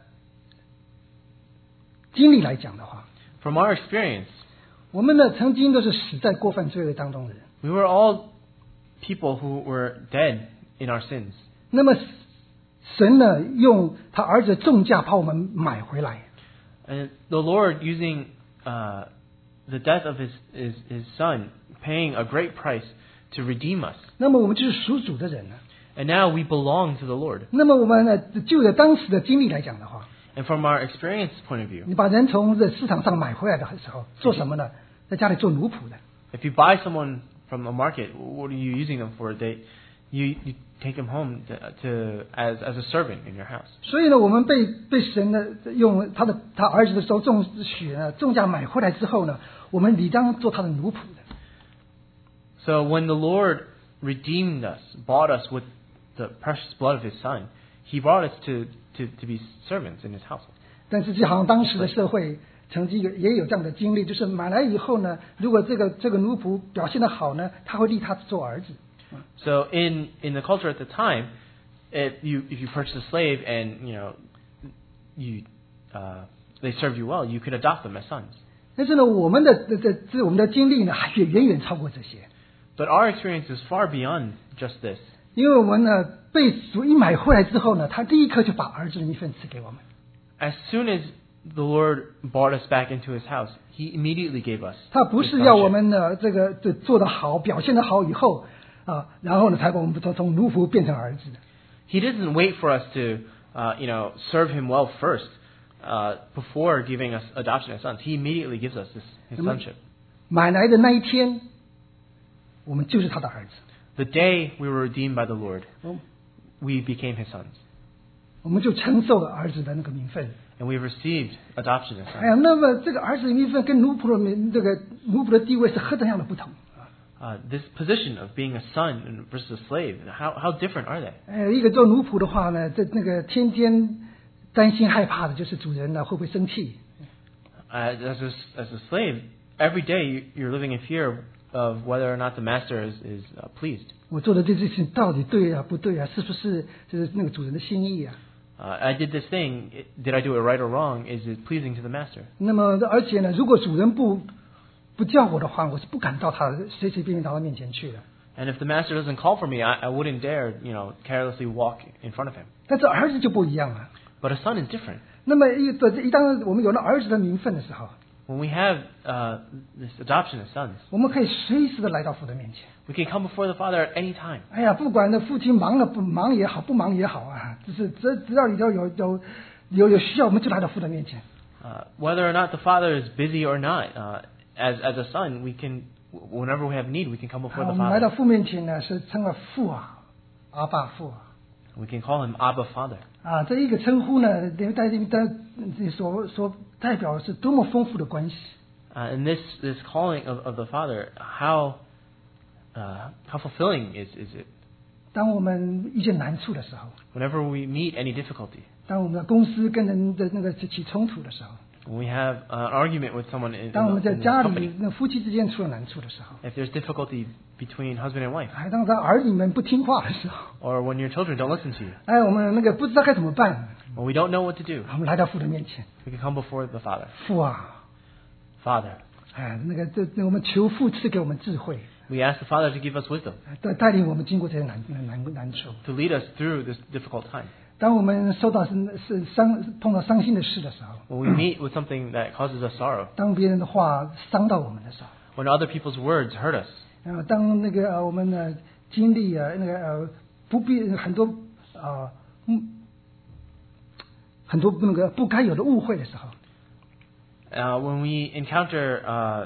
经历来讲的话， From our experience, 我们呢曾经都是死在过犯罪恶当中的人。 we were all people who were dead in our sins. 那么神呢用他儿子重价把我们买回来。 And the Lord, using uh, the death of his, his, his Son, paying a great price to redeem us. 那么我们就是属主的人了。 And now we belong to the Lord. 那么我们呢，就着当时的经历来讲的话， And from our experience point of view, 你把人从这市场上买回来的时候，做什么呢？在家里做奴仆的。 if you buy someone from a market, what are you using them for? They, you, you take them home to, to as, as a servant in your house. 所以呢，我们被被神呢用他的他儿子的手重血呢重价买回来之后呢，我们理当做他的奴仆的。 So when the Lord redeemed us, bought us with the precious blood of His Son. He brought us to, to, to be servants in His household. 但是，就好像当时的社会曾经有也有这样的经历，就是买来以后呢，如果这个这个奴仆表现得好呢，他会立他做儿子。 So in, in the culture at the time, if you if you purchase a slave and you know you uh, they served you well, you could adopt them as sons. 但是呢，我们的这这这我们的经历呢，还远远远超过这些。 But our experience is far beyond just this. 因为我们呢被主一买回来之后呢，他立刻就把儿子的名分赐给我们。 As soon as the Lord brought us back into His house, He immediately gave us. 他不是要我们呢这个这做得好，表现得好以后啊，然后呢才把我们从从奴仆变成儿子的。 He doesn't wait for us to, uh, you know, serve Him well first, uh, before giving us adoption as sons. He immediately gives us this, His sonship. 买来的那一天，我们就是他的儿子。 The day we were redeemed by the Lord, 嗯 we became His sons, 我们就承受了儿子的那个名分。 and we received adoption as 哎呀， sons. 那么这个儿子的名分跟奴仆的名这个奴仆的地位是何等样的不同啊！ Uh, this position of being a son versus a slave, how how different are they? 呃，一个做奴仆的话呢，这那个天天担心害怕的就是主人呢会不会生气。 Uh, as a, as a slave, every day you- you're living in fear of whether or not the master is is uh, pleased. 我做的这件事情到底对啊不对啊？是不是就是那个主人的心意啊？ Uh, I did this thing. Did I do it right or wrong? Is it pleasing to the master? 那么而且呢，如果主人不不叫我的话，我是不敢到他随随便便到他面前去的。 And if the master doesn't call for me, I, I wouldn't dare, you know, carelessly walk in front of him. 但是儿子就不一样了。 But a son is different. 那么一一当我们有了儿子的名分的时候， When we have uh, this adoption as sons, 我们可以随时的来到父的面前。 we can come before the Father at any time. 哎呀，不管那父亲忙了不忙也好，不忙也好啊，就是只只要有有有有有需要，我们就来到父的面前。 Uh, whether or not the Father is busy or not, uh, as as a son, we can, whenever we have need, we can come 啊 before 我 the 们来到 Father. 父面前呢，是称为父啊，阿爸父啊。 We can call him Abba Father. 啊，这一个称呼呢，代代所所代表的是多么丰富的关系。 Uh, and this this calling of, of the Father, how uh, how fulfilling is is it? 当我们遇见难处的时候， Whenever we meet any difficulty, 当我们的公司跟人的那个起冲突的时候， when we have uh, an argument with someone in, in, 当我们 the, 在 in the 家 company, 里那夫妻之间出了难处的时候， if there's difficulty between husband and wife, 还当他儿女们不听话的时候， or when your children don't listen to you, 哎，我们那个不知道该怎么办， when we don't know what to do, 我们来到父的面前， we can come before the Father. 父啊， Father, 哎，那个这这我们求父赐给我们智慧， we ask the Father to give us wisdom, 带带领我们经过这些难难难处。 to lead us through this difficult time. 当我们受到是是伤碰到伤心的事的时候， When we meet with something that causes us sorrow, 当别人的话伤到我们的时候， when other people's words hurt us, 然后当那个呃我们呢经历啊那个呃不必很多啊嗯很多那个不该有的误会的时候， uh, when we encounter uh,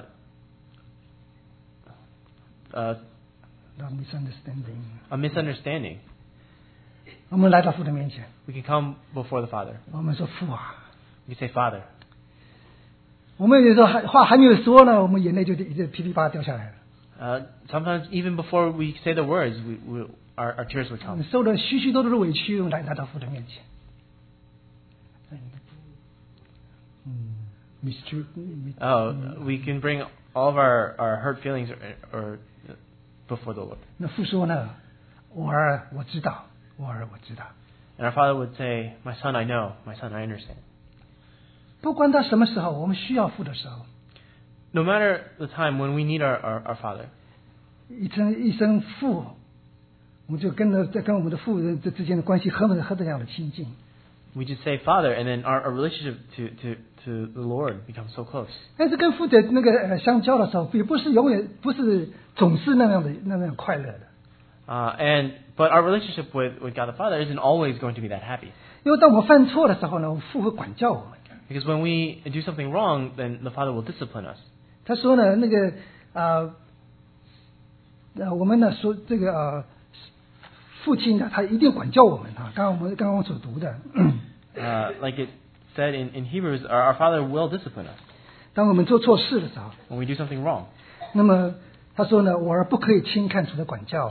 uh, no misunderstanding， a misunderstanding, 我们来到父的面前， we can come before the Father. 我们说父啊， We say, Father. 我们有时候还话还没有说呢，我们眼泪就就噼里啪啦掉下来了。 Uh, sometimes even before we say the words, we, we, our, our tears would 我们 come. 受了许许多多的委屈，我们来来到父的面前。嗯，mistreat Oh, we can bring all of our, our hurt feelings or, or before the Lord. 那父说呢，我儿我知道，我儿我知道。 And our Father would say, My son, I know. My son, I understand. 不管到什么时候，我们需要父的时候， No matter the time when we need our, our, our Father, 一声一声父，我们就跟着在跟我们的父人这之间的关系何等何等样的亲近。 we just say Father, and then our, our relationship to, to, to the Lord becomes so close. 但是跟父的那个呃相交的时候，也不是永远不是总是那样的那样快乐的， Uh, and but our relationship with, with God the Father isn't always going to be that happy. 因为当我们犯错的时候呢，父会管教我们。 Because when we do something wrong, then the Father will discipline us. 他说呢，那个啊呃我们呢说这个呃父亲呢，他一定管教我们啊。刚刚我们刚刚所读的， Uh, like it said in, in Hebrews, our, our Father will discipline us 当我们做错事的时候， when we do something wrong. 那么他说呢，我儿不可以轻看主的管教。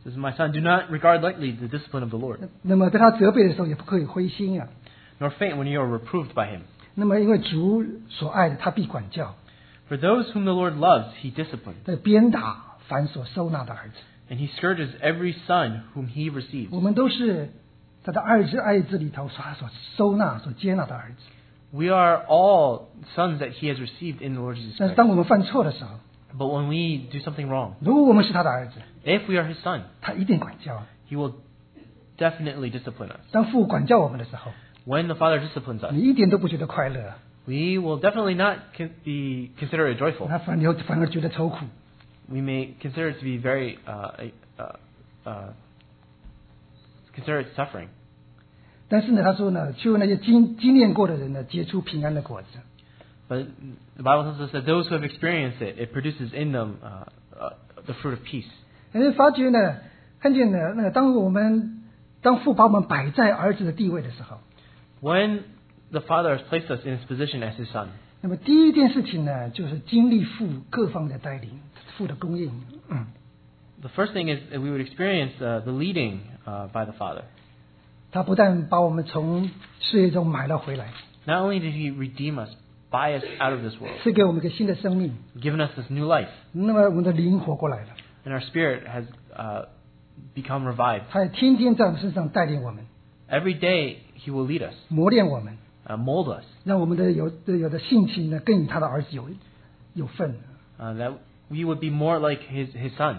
Says, "My son, do not regard lightly the discipline of the Lord, 那么被他责备的时候，也不可以灰心啊。 nor faint when you are reproved by him. 那么因为主所爱的，他必管教， For those whom the Lord loves, he disciplines, 在鞭打凡所收纳的儿子。 and he scourges every son whom he receives." 我们都是在他爱子爱子里头所所收纳、所接纳的儿子。 We are all sons that he has received in the Lord Jesus 但是 Christ. 当我们犯错的时候， But when we do something wrong, 如果我们是他的儿子， if we are his son, 他一定管教。 he will definitely discipline us. 当父管教我们的时候， When the Father disciplines us, 你一点都不觉得快乐， we will definitely not con- be consider it joyful. 他反而反而觉得愁苦。 We may consider it to be very uh, uh, uh, consider it suffering. 但是呢，他说呢，就那些经经验过的人呢，结出平安的果子。 But the Bible tells us that those who have experienced it, it produces in them uh, uh, the fruit of peace. 但是发觉呢，看见呢，那个当我们当父把我们摆在儿子的地位的时候， When the Father has placed us in his position as his son, 那么第一件事情呢，就是经历父各方的带领，父的供应。嗯， the first thing is that we would experience uh, the leading uh, by the Father. 他不但把我们从世界中买了回来， Not only did he redeem us, buy us out of this world, 赐给我们一个新的生命， given us this new life, 那么我们的灵活过来了。 and our spirit has uh, become revived. 他也天天在我们身上带领我们， Every day he will lead us, 磨练我们， uh, mold us, 让我们的有的有的性情呢，跟与他的儿子有有份。 uh, that we would be more like his, his son.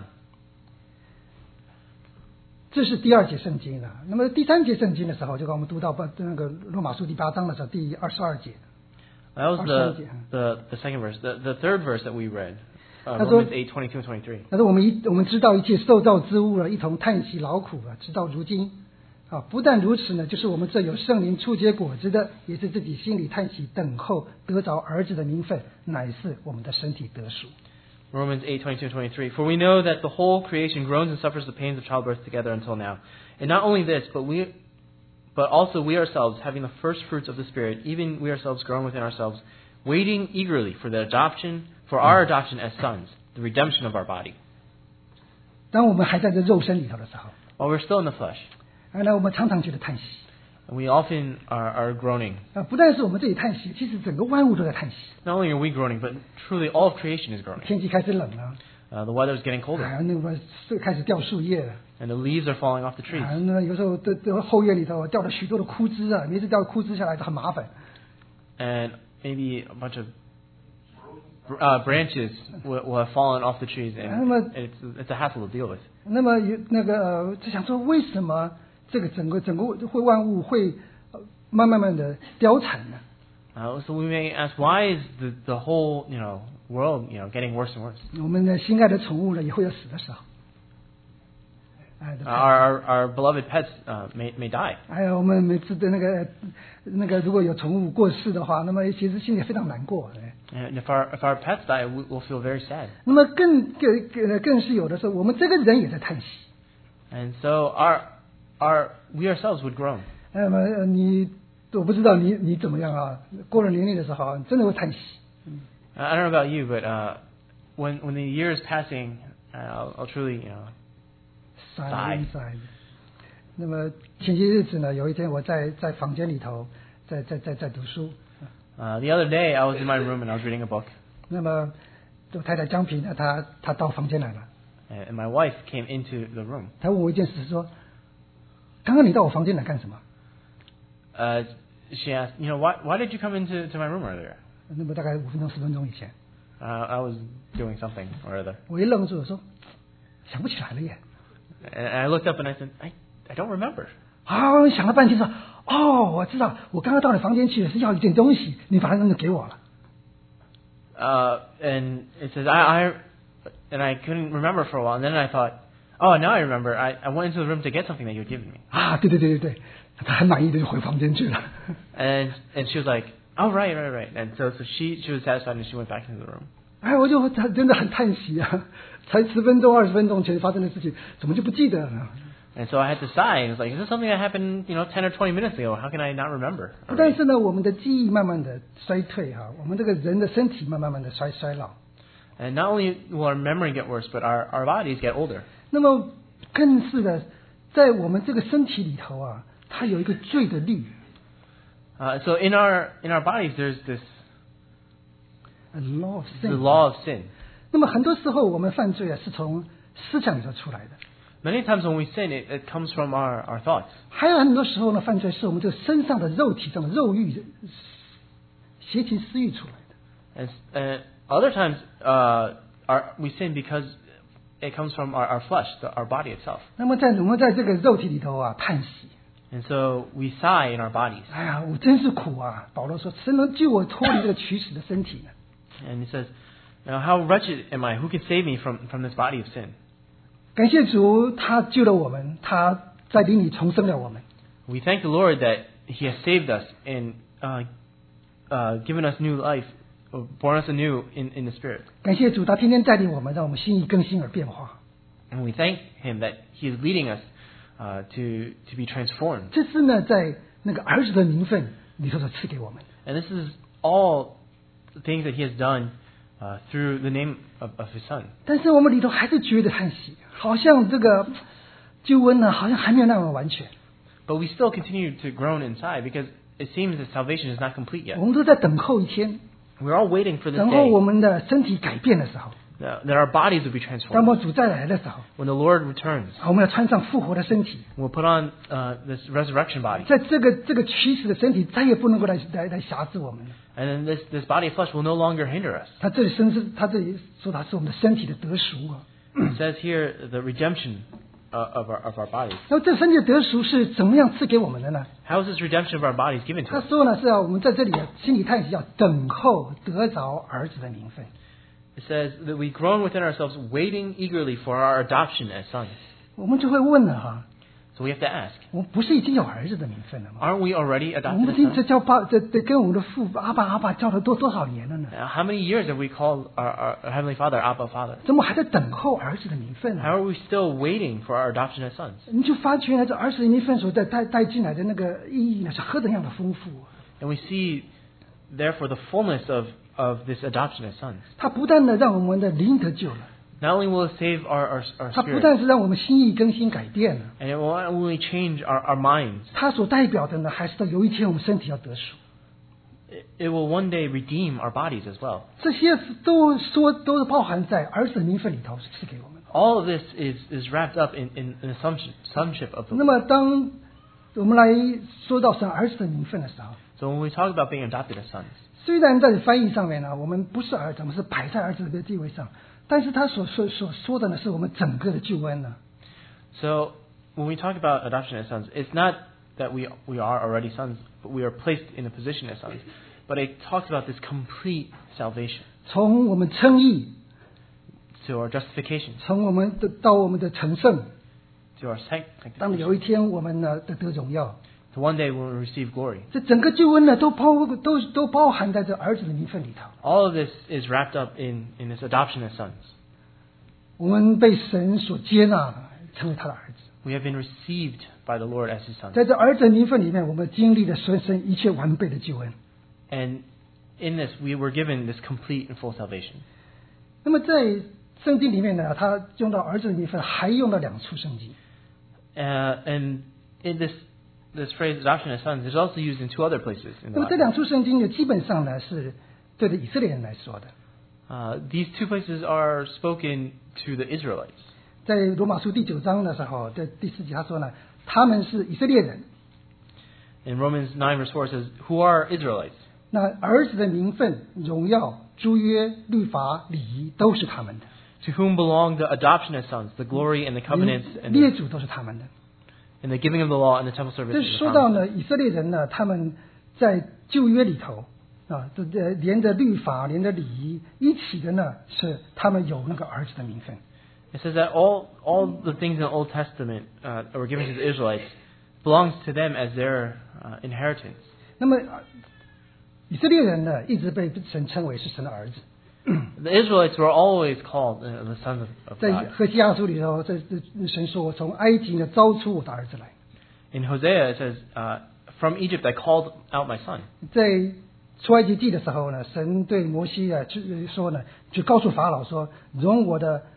这是第二节圣经了。那么第三节圣经的时候，就刚我们读到把那个罗马书第八章的时候，第二十二节。 That was Our the, son, the, the second verse. The, the third verse that we read, uh, That's what- Romans eight, twenty-two and twenty-three. 他说我们一我们知道一切受造之物了，一同叹息劳苦了，直到如今。啊，不但如此呢，就是我们这有圣灵初结果子的，也是自己心里叹息等候得着儿子的名分，乃是我们的身体得赎。 Romans eight, twenty-two and twenty-three. For we know that the whole creation groans and suffers the pains of childbirth together until now. And not only this, but we, but also we ourselves, having the first fruits of the Spirit, even we ourselves groan within ourselves, waiting eagerly for the adoption, for our adoption as sons, the redemption of our body. 当我们还在这肉身里头的时候， While we're still in the flesh, 啊，那我们常常觉得叹息。 and we often are, are groaning. 啊，不但是我们这里叹息，其实整个万物都在叹息。 Not only are we groaning, but truly all of creation is groaning. 天气开始冷了， Uh, the weather is getting colder, 啊，那个是开始掉树叶了。 and the leaves are falling off the 啊， trees. 那有时候这这后院里头掉了许多的枯枝啊，每次掉枯枝下来都很麻烦。 And maybe a bunch of uh, branches will, will have fallen off the trees, and I'm a- it's, it's a hassle to deal with. 那么有那个呃就想说，为什么这个整个整个会万物会呃慢慢慢的凋残呢？ Uh, so we may ask, why is the, the whole you know world you know getting worse and worse? 我们的心爱的宠物呢，也会有死的时候。哎， Uh, our, our our beloved pets uh, may may die. 还有我们每次的那个那个，如果有宠物过世的话，那么其实心里非常难过。哎 And if our if our pets die, we, we'll feel very sad. 那么更更更更是有的时候，我们这个人也在叹息。 And so our our we ourselves would groan. 那么呃你我不知道你你怎么样啊？过了年龄的时候啊，真的会叹息。 Uh, I don't know about you, but uh, when when the year is passing, uh, I'll, I'll truly you know 塞 Sigh 塞。那么前些日子呢，有一天我在在房间里头，在在在在读书。 Uh, the other day, I was in my room and I was reading a book, 那么我太太江平呢，她她到房间来了， and and my wife came into the room. 她问我一件事，说：“刚刚你到我房间来干什么 Uh, she asked, you know, why why did you come into to my room earlier?？” 那么大概五分钟十分钟以前， Uh, I was doing something or other, 我一愣住，我说：“想不起来了耶。 and I looked up and I said, I I don't remember. ” 啊，想了半天说：“哦，我知道，我刚刚到你房间去是要一件东西，你把它那个给我了。 Uh, and it says I, I and I couldn't remember for a while, and then I thought, oh, now I remember. I, I went into the room to get something that you had given me, ” 啊，对对对对对，她很满意的就回房间去了。 and and she was like, oh, right, right, right. And so so she she was satisfied and she went back into the room. 哎，我就真的很叹息啊！才十分钟、二十分钟前发生的事情，怎么就不记得了呢？ And so I had to sigh. And it was like, is this something that happened, you know, ten or twenty minutes ago? How can I not remember? 但是呢，我们的记忆慢慢的衰退哈、我们这个人的身体慢慢慢的衰衰老。 And not only will our memory get worse, but our, our bodies get older. 那么更是的，在我们这个身体里头啊，它有一个罪的律。 Uh, so in our in our bodies, there's this A law of the sin. law of sin. 那么很多时候我们犯罪啊，是从思想里头出来的。 Many times when we sin, it, it comes from our, our thoughts. 还有很多时候呢，犯罪是我们这个身上的肉体上的肉欲、邪情私欲出来的。 And, and other times, uh, our, we sin because it comes from our, our flesh, the, our body itself. 那么在我们在这个肉体里头啊，叹息。 And so we sigh in our bodies. 哎呀，我真是苦啊！保罗说：“谁能救我脱离这个取死的身体呢？” And he says, "Now how wretched am I? Who can save me from, from this body of sin?" 感谢主，他救了我们，他在灵里重生了我们。 We thank the Lord that He has saved us and uh, uh, given us new life, or born us anew in, in the Spirit. 感谢主，他天天带领我们，让我们心意更新而变化。 And we thank Him that He is leading us uh, to, to be transformed. 这是呢，在那个儿子的名分里头所赐给我们。 And this is all the things that He has done uh, through the name of, of His Son. 但是我们里头还是觉得叹息，好像这个救恩呢，好像还没有那么完全。 But we still continue to groan inside because it seems that salvation is not complete yet. 我们都在等候一天， We're all waiting for this 等候我 day 们的身体改变的时候， that, that our bodies will be 当 transformed. 我主再来的时候， When the Lord returns, 我们要穿上复活的身体， we'll put on uh, this resurrection body. 在这个这个取死的身体再也不能够来来来辖制我们了。 And then this, this body of flesh will no longer hinder us. 他这里甚至他这里说他是我们的身体的得赎啊。 It says here the redemption uh, of, our, of our bodies. 那么这身体的得赎是怎么样赐给我们的呢？ How is this redemption of our bodies given to 他 us? 说呢是要我们在这里啊心里叹息，要等候得着儿子的名分。 It says that we groan within ourselves, waiting eagerly for our adoption as sons. 我们就会问了哈， So we have to ask, 我们不是已经有儿子的名分了吗？ aren't we already 我 adopted 们 as 这这 sons? 叫爸，这这跟我们的父阿爸阿爸叫了多多少年了呢？ Now, how many years have we called our, our Heavenly Father Abba Father? 怎么还在等候儿子的名分呢？ How are we still waiting for our adoption as sons? 你就发觉呢，这儿子的名分所带带带进来的那个意义呢，是何等样的丰富啊！ And we see, therefore, the fullness of, of this adoption as sons. 它不但呢让我们的灵得救了， Not only will it save our, our, our 它不 spirit, 但是让我们心意更新改变了， and it will not only change our, our minds, 它所代表的呢，还是到有一天我们身体要得赎。 it, it will one day redeem our bodies as well. 这些都说都是包含在儿子的名分里头是给我们的。 All of this is, is wrapped up in, in, in the sonship, sonship of the 那么当我们来说到神儿子的名分的时候， So when we talk about being adopted as sons, 虽然在翻译上面呢，我们不是儿子，我们是摆在儿子的地位上，但是他所说所说的呢，是我们整个的救恩呢。 so when we talk about adoption as sons, it's not that we, we are already sons, but we are placed in a position as sons. But it talks about this complete salvation, 从我们称义， to our justification, 从我们的到我们的成圣， to our 当 sanctification, 有一天我们呢得得荣耀， to one day when we receive glory. 这整个救恩呢都包都都包含在这儿子的名分里头。 All of this is wrapped up in, in this adoption as sons. 我们被神所接纳，成为他的儿子。 We have been received by the Lord as His sons. 在这儿子的名分里面，我们经历了神神一切完备的救恩。 And in this, we were given this complete and full salvation. 那么在圣经里面呢，他用到儿子的名分，还用到两处圣经。 Uh, and in this, this phrase, adoption as sons, is also used in two other places in the 那么这 Bible. 两处圣经呢，基本上呢是对着以色列人来说的。 Uh, these two places are spoken to the Israelites. 在罗马书第九章的时候，在第四节他说呢，他们是以色列人， In Romans nine verse four it says, who are Israelites? 那儿子的名分、荣耀、诸约、律法、礼仪都是他们的， To whom belong the adoption as sons, the glory and the covenants, and 列 the, 祖都是他们的。 and the giving of the law and the temple service. 这 and the 说到 promises. 呢，以色列人呢，他们在旧约里头啊，这这连着律法、连着礼仪一起的呢，是他们有那个儿子的名分。 It says that all, all the things in the Old Testament uh, that were given to the Israelites belongs to them as their uh, inheritance. 那么呃以色列人呢，一直被神称为是神的儿子。 The Israelites were always called uh, the sons of, of 在 God. 何西阿书里头，这这神说：“我从埃及呢招出我的儿子来。” In Hosea it says, uh, from Egypt I called out my son. 在出埃及记的时候呢，神对摩西啊就说呢，就告诉法老说：“容我的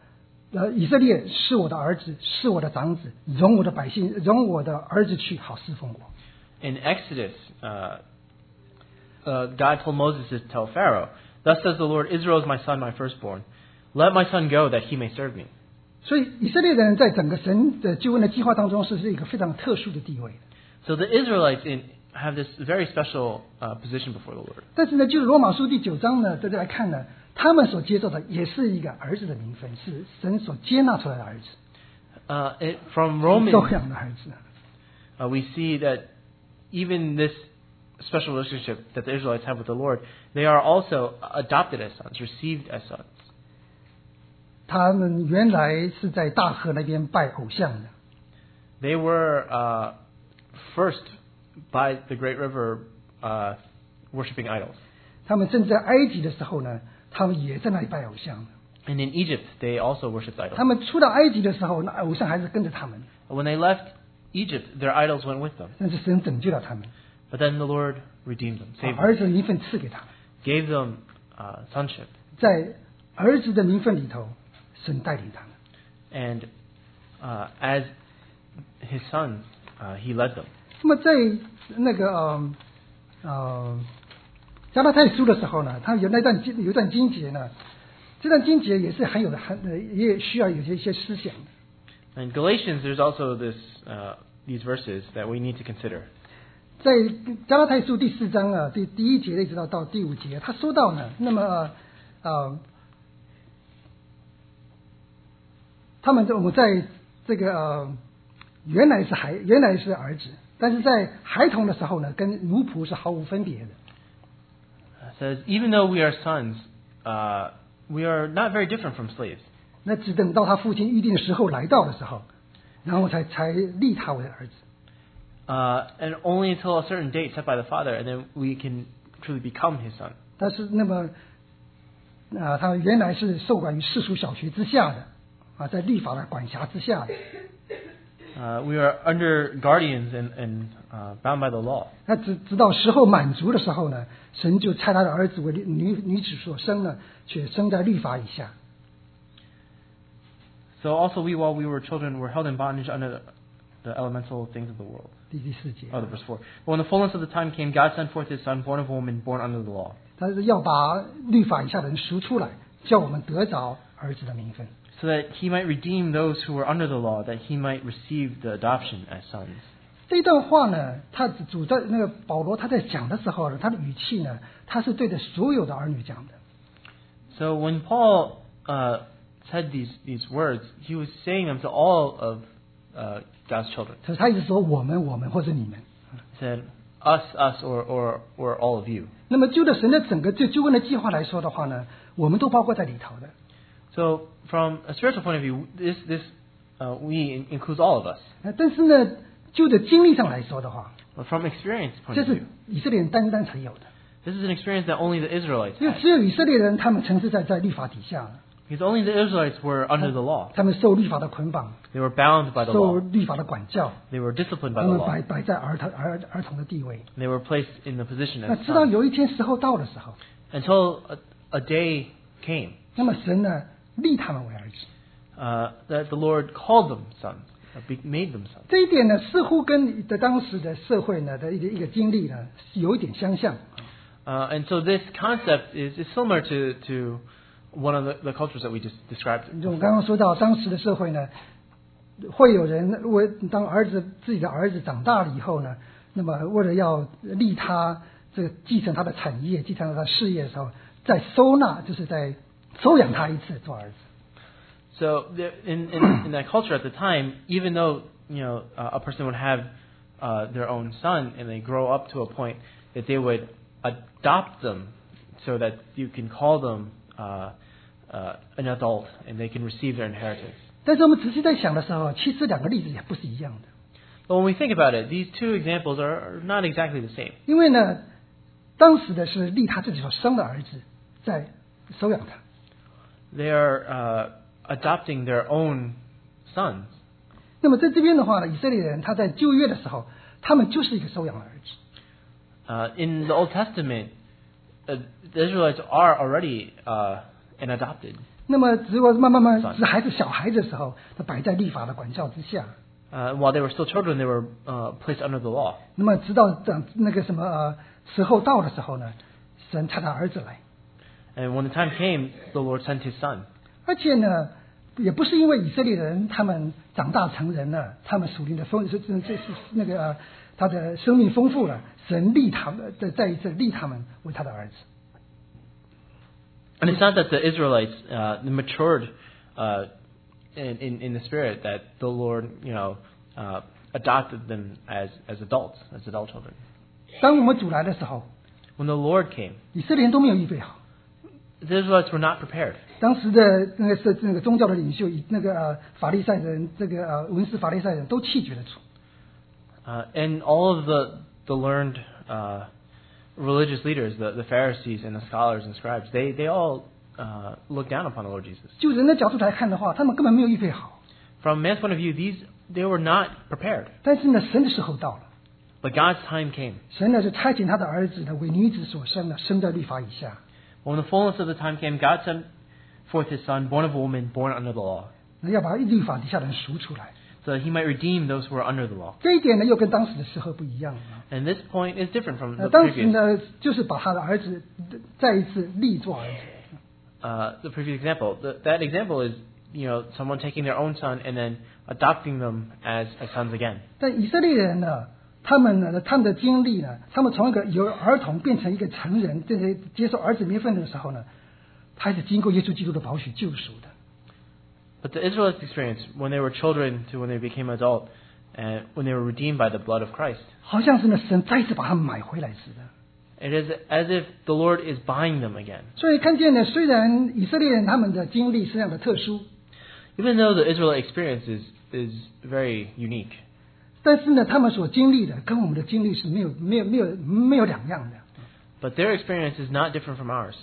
呃，以色列是我的儿子，是我的长子，容我的百姓，容我的儿子去，好侍奉我。 In Exodus, uh, uh, God told Moses to tell Pharaoh, "Thus says the Lord, Israel is my son, my firstborn. Let my son go, that he may serve me." 所以以色列人在整个神的救恩的计划当中是是一个非常特殊的地位。 So the Israelites in, have this very special uh, position before the Lord. 但是呢，就是罗马书第九章呢，大家来看呢，他们所接受的也是一个儿子的名分，是神所接纳出来的儿子， Uh, it, from 收 Romans, 养的儿子。 uh, we see that even this special relationship that the Israelites have with the Lord, they are also adopted as sons, received as sons. 他们原来是在大河那边拜偶像的， They were uh, first by the great river uh, worshiping idols. 他们甚至在埃及的时候呢，他们也在那里拜偶像的。 And in Egypt, they also worshipped 他 idols. 们出到埃及的时候，那偶像还是跟着他们， When they left Egypt, their idols went with them. 但是神拯救了他们， But then the Lord redeemed them, 把 saved them, 儿子的名分赐给他们， gave them uh, sonship. 在儿子的名分里头，神带领他们。 And uh, as his sons, uh, he led them. 那么在那个呃呃加拉太书的时候呢，他有那段经有一段经节呢，这段经节也是很有的很呃也需要有些一些思想的。 In Galatians, there's also this uh, these verses that we need to consider. 在加拉太书第四章啊，第第一节一直到到第五节，他说到呢，那么呃呃，他们我们在这个呃原来是孩原来是儿子，但是在孩童的时候呢，跟奴仆是毫无分别的。 It says, even though we are sons, uh, we are not very different from slaves. 那只等到他父亲预定的时候来到的时候，然后才才立他为儿子。 Uh, and only until a certain date set by the Father, and then we can truly become his son. 但是那么啊、呃，他原来是受管于世俗小学之下的啊，在律法的管辖之下的。 Uh, we are under guardians and, and uh, bound by the law. 那直直到时候满足的时候呢，神就差他的儿子为女女子所生呢，却生在律法以下。 So also we, while we were children, were held in bondage under the, the elemental things of the world. 第第四节， Oh, the verse four. But when the fullness of the time came, God sent forth his son, born of a woman, born under the law. 他是要把律法以下的人赎出来，叫我们得着儿子的名分。 So that he might redeem those who were under the law, that he might receive the adoption as sons. 这段话呢，他主在那个保罗他在讲的时候呢，他的语气呢，他是对着所有的儿女讲的。 So when Paul uh, said these, these words, he was saying them to all of uh, God's children. 可是他一直说我们我们或者你们。 He said, us, us, or, or, or all of you. 那么就着神的整个这救恩的计划来说的话呢，我们都包括在里头的。 So from a spiritual point of view, this, this uh, we includes all of us. 呃但是呢，就着经历上来说的话， But from experience point 这 of 是 view, 以色列人单单才有的。 this is an experience that only the Israelites 就 had. 只有以色列人，他们曾是在在律法底下， Because only the Israelites were under the law. 他们受律法的捆绑， They were bound by the 受 law. 律法的管教， They were disciplined 他 by the 们 law. 摆摆在儿童儿儿童的地位。 They were placed in the position 那 as 直到 sons. 有一天时候到的时候， Until a, a day came 那么神呢立他们为儿子。 uh, that the Lord called them sons, uh, be- made them sons. 这一点呢，似乎跟的当时的社会呢的一个一个经历呢是有一点相像。 Uh, and so this concept is, is similar to, to one of the, the cultures that we just described. 就我刚刚说到，当时的社会呢，会有人为当儿子自己的儿子长大了以后呢，那么为了要立他这个继承他的产业、继承他的事业的时候，再收纳，就是在收养他一次做儿子。 So there, in, in, in that culture at the time, even though you know uh, a person would have uh, their own son and they grow up to a point that they would adopt them, so that you can call them uh, uh, an adult and they can receive their inheritance. 但是我们仔细在想的时候，其实两个例子也不是一样的， But when we think about it, these two examples are, are not exactly the same. 因为呢，当时的是立他自己所生的儿子在收养他， They are uh, adopting their own sons. 那么在这边的话呢，以色列人他在旧约的时候，他们就是一个收养的儿子。 Uh, in the Old Testament, uh, the Israelites are already uh, an adopted. 那么只有慢慢慢只还是小孩子的时候，他摆在律法的管教之下。 Uh, while they were still children, they were uh, placed under the law. 那么直到等那个什么呃时候到的时候呢，神差他儿子来。 And when the time came, the Lord sent His Son. 而且呢，也不是因为以色列人他们长大成人了，他们属灵的丰这这这是那个、呃、他的生命丰富了，神立他们再再一次立他们为他的儿子。 And it's not that the Israelites uh, matured uh, in, in in the spirit, that the Lord, you know, uh, adopted them as as adults, as adult children. 当我们主来的时候， When the Lord came, 以色列人都没有预备好。 the Israelites were not prepared. 当时的那个是那个宗教的领袖，以那个呃法利赛人，这个呃文士法利赛人都弃绝了主。 Uh, and all of the the learned uh, religious leaders, the, the Pharisees and the scholars and scribes, they they all uh, looked down upon the Lord Jesus. 就人的角度来看的话，他们根本没有预备好。 From man's point of view, these they were not prepared. 但是呢，神的时候到了， But God's time came. 神呢是差遣他的儿子呢为女子所生的，生在律法以下。 When the fullness of the time came, God sent forth His Son, born of a woman, born under the law, 要把律法底下的人赎出来。 so that He might redeem those who were under the law. 这一点呢，又跟当时的时候不一样了。 And this point is different from 呃， the 当时 previous. 呢，就是把他的儿子再一次立作儿子。 Uh, the previous example. The, that example is, you know, someone taking their own son and then adopting them as, as sons again. 但以色列人呢，他们呢，他们的经历呢，他们从一个由儿童变成一个成人，这些接受儿子名分的时候呢，还是经过耶稣基督的宝血救赎的。 But the Israelites' experience, when they were children to when they became adult, and when they were redeemed by the blood of Christ, 好像是呢，神再次把他们买回来似的。 it is as if the Lord is buying them again. 所以看见呢，虽然以色列人他们的经历是这样的特殊， Even though the Israelite experience is, is very unique, 但是呢，他们所经历的跟我们的经历是没有没有没有没有两样的。 but their experience is not different from ours.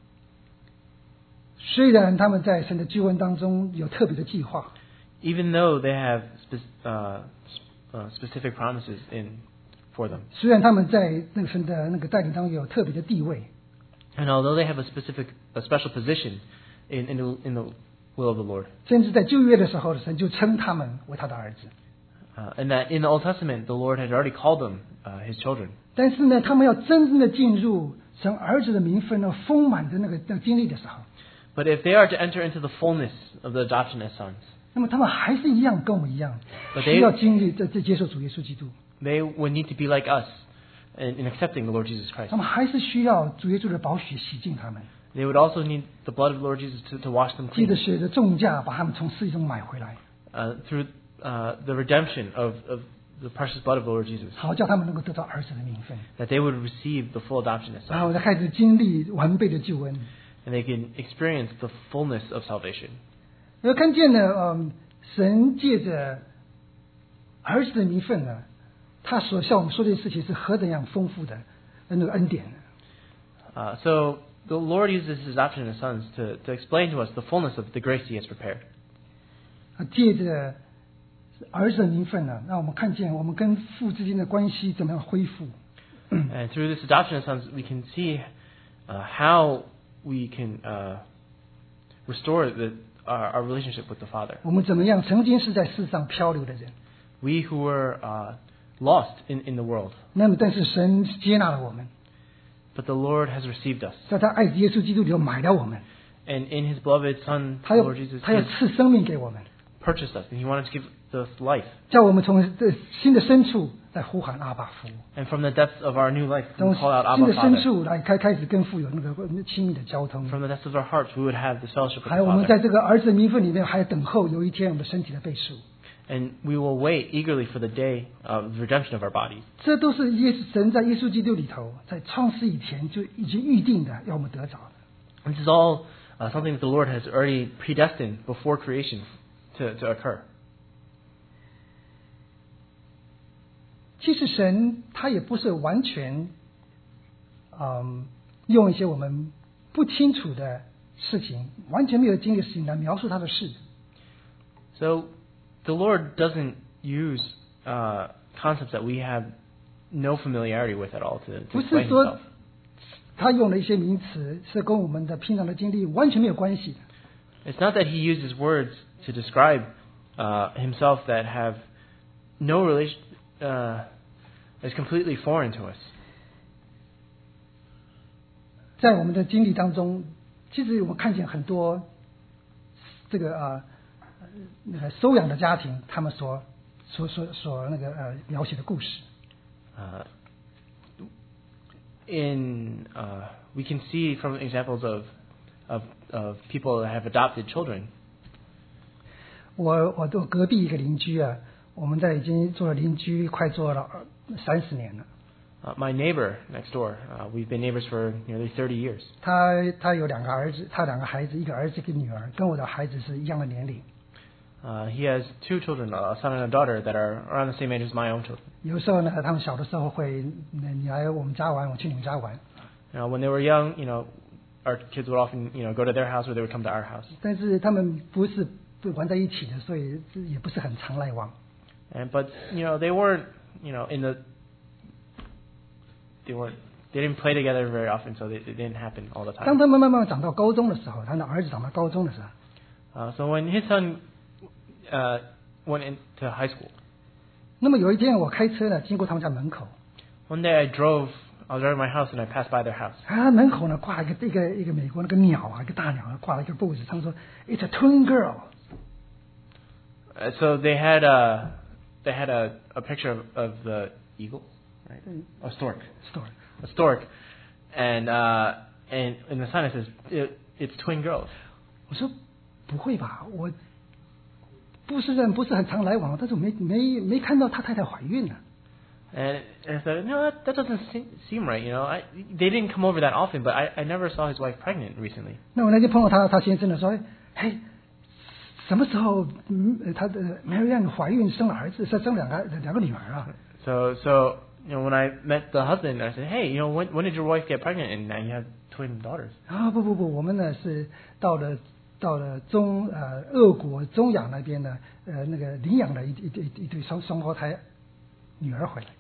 虽然他们在神的救恩当中有特别的计划， Even though they have spe- uh, uh, specific promises in for them, 虽然他们在那个神的那个带领当中有特别的地位， and although they have a specific, a special position in in the, in the will of the Lord, 甚至在旧约的时候，神就称他们为他的儿子。 uh, and that in the Old Testament the Lord had already called them uh, His children. 但是呢，他们要真正的进入神儿子的名分呢，丰满的那个那个经历的时候， But if they are to enter into the fullness of the adoption as sons, 那么他们还是一样跟我们一样， But they- 需要经历这这接受主耶稣基督， they would need to be like us in, in accepting the Lord Jesus Christ. 他们还是需要主耶稣的宝血洗净他们， They would also need the blood of the Lord Jesus to, to wash them 借 clean 着血的重价把他们从世界中买回来， uh, through uh, the redemption of, of the precious blood of the Lord Jesus, 好叫他们能够得到儿子的名分， that they would receive the full adoption as 然后 sons, 再开始经历完备的救恩。 and they can experience the fullness of salvation. 要看见呢，嗯，神借着儿子的名分呢，他所向我们说的事情是何等样丰富的那个恩典呢？ Uh, so the Lord uses His adoption as sons to, to explain to us the fullness of the grace He has prepared. 啊，借着儿子的名分呢，让我们看见我们跟父之间的关系怎么样恢复。 And through this adoption as sons, we can see uh, how we can uh, restore the, our, our relationship with the Father. 我们怎么样曾经是在世上漂流的人， We who were uh, lost in, in the world, 那么但是神接纳了我们， but the Lord has received us. 在他爱子耶稣基督里头买了我们， And in His beloved Son, 他 the 要 Lord Jesus, 他要 He 赐生命给我们， purchased us, and He wanted to give us life. 叫我们从这新的深处来呼喊阿爸父， And from the depths of our new life, we 从 call out 新 Abba 的深 Father. 处来开开始跟父有那个亲密的交通。 From the depths of our hearts, we would have this fellowship with 还 the 有我们在 Father. 这个儿子的名分里面，还等候有一天我们身体的被赎， And we will wait eagerly for the day of the redemption of our bodies. 这都是耶稣神在耶稣基督里头，在创世以前就已经预定的，要我们得着的。 This is all uh, something that the Lord has already predestined before creation to, to occur. 其实神他也不是完全，嗯，用一些我们不清楚的事情，完全没有经历的事情来描述他的事。 So the Lord doesn't use uh, concepts that we have no familiarity with at all to, to 不是 explain 说 Himself. 他用的一些名词是跟我们的平常的经历完全没有关系的。 It's not that he uses words to describe uh, himself that have no relation, uh, is completely foreign to us. 在我们的经历当中，其实我们看见很多这个啊、呃、那个收养的家庭，他们所所所所那个呃描写的故事。 Uh, in uh, we can see from examples of of of people that have adopted children. 我我的隔壁一个邻居啊，我们在已经做了邻居，快做了三十年了。 Uh, my neighbor next door, uh, we've been neighbors for nearly thirty years. 他他有两个儿子，他两个孩子，一个儿子一个女儿，跟我的孩子是一样的年龄。 Uh, he has two children, a son and a daughter, that are around the same age as my own children. 有时候呢，他们小的时候会，你来我们家玩，我去你们家玩。 Now, when they were young, you know, our kids would often, you know, go to their house or they would come to our house. 但是他们不是玩在一起的，所以也不是很常来往。 And but you know, they weren't, you know, in the they weren't they didn't play together very often, so they, it didn't happen all the 当 time. 他们慢慢长到高中的时候，他的儿子长到高中的时候， Uh, so when his son uh, went into high school, 那么有一天我开车呢，经过他们家门口， one day I drove, I was driving my house and I passed by their house. 啊，门口呢挂了一个一个一个美国那个鸟啊，一个大鸟挂了一个布子，他们说 It's a twin girl。 Uh, so they had a they had a, a picture of, of the eagle, right? A stork, Story。 a stork, and uh, and in the sign it says it, it's twin girls. 我说不会吧，我不是人不是很常来往，但是我没没没看到他太太怀孕呢。 And, and I said, no, that, that doesn't seem, seem right. You know, I, they didn't come over that often, but I, I never saw his wife pregnant recently. 那我那天碰到他，他先生呢说，嘿，什么时候嗯他的 Marianne 怀孕生了儿子，生生两个两个女儿啊？ So, so you know, when I met the husband, I said, hey, you know, when, when did your wife get pregnant? And now you have twin daughters. 啊不不不，我们呢是到了到了中呃俄国中亚那边呢，呃那个领养了一一对一对双双胞胎女儿回来。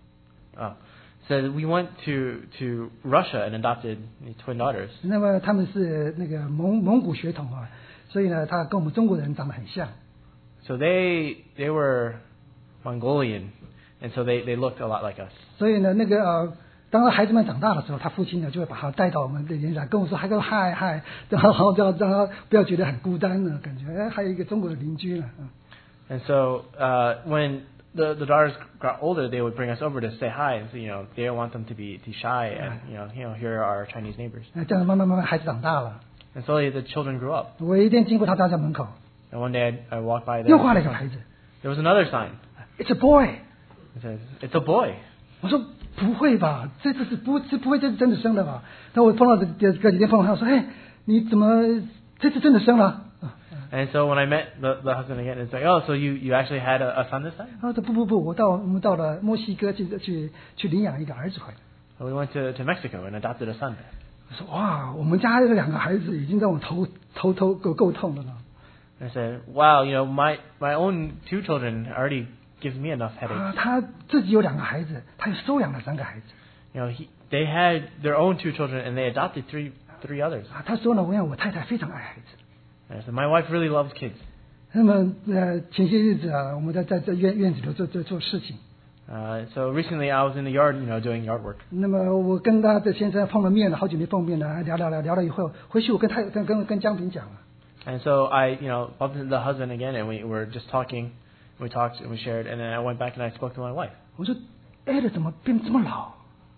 Oh. So we went to, to Russia and adopted twin daughters. 那么他们是那个蒙蒙古血统啊，所以呢，他跟我们中国人长得很像。 So they they were Mongolian, and so they, they looked a lot like us. 所以呢，那个呃，当孩子们长大的时候，他父亲呢就会把他带到我们这边来，跟我说，还跟嗨嗨，然后让让他不要觉得很孤单呢，感觉哎，还有一个中国的邻居呢。嗯 And so uh, when the the daughters got older, they would bring us over to say hi, and so, you know, they didn't want them to be too shy, and you know, you know, here are our Chinese neighbors. 那这样慢慢慢慢孩子长大了， And slowly the children grew up. 我一天经过他家家门口， And one day I, I walked by 又 there. 画了一个孩子 There was another sign. ，It's a boy。 It says, "It's a boy." 我说不会吧，这次是不这不会这是真的生了吧？那我碰到这这这几天碰到他说，哎，你怎么这次真的生了？ And so when I met the, the husband again, it's like, oh, so you, you actually had a, a son this time? 啊，不不不，我到我们到了墨西哥去去去领养一个儿子回来。 So we went to, to Mexico and adopted a son there. 我说哇，我们家这两个孩子已经让我头头头够够痛了呢。 And I said, wow, you know, my, my own two children already gives me enough 啊， headaches. 他自己有两个孩子，他又收养了三个孩子。 You know, he, they had their own two children and they adopted three, three others. 啊，他说呢，我想我太太非常爱孩子。 And I said, my wife really loves kids. 那么呃，前些日子啊，我们在在在院院子里做做做事情。 Uh, so recently I was in the yard, you know, doing yard work. 那么我跟他的先生碰了面了，好久没碰面了，聊聊聊聊了以后，回去我跟他跟跟跟江平讲了。 And so I, you know, bumped into the husband again and we were just talking. We talked and we shared. And then I went back and I spoke to my wife. 我说，艾德怎么变这么老？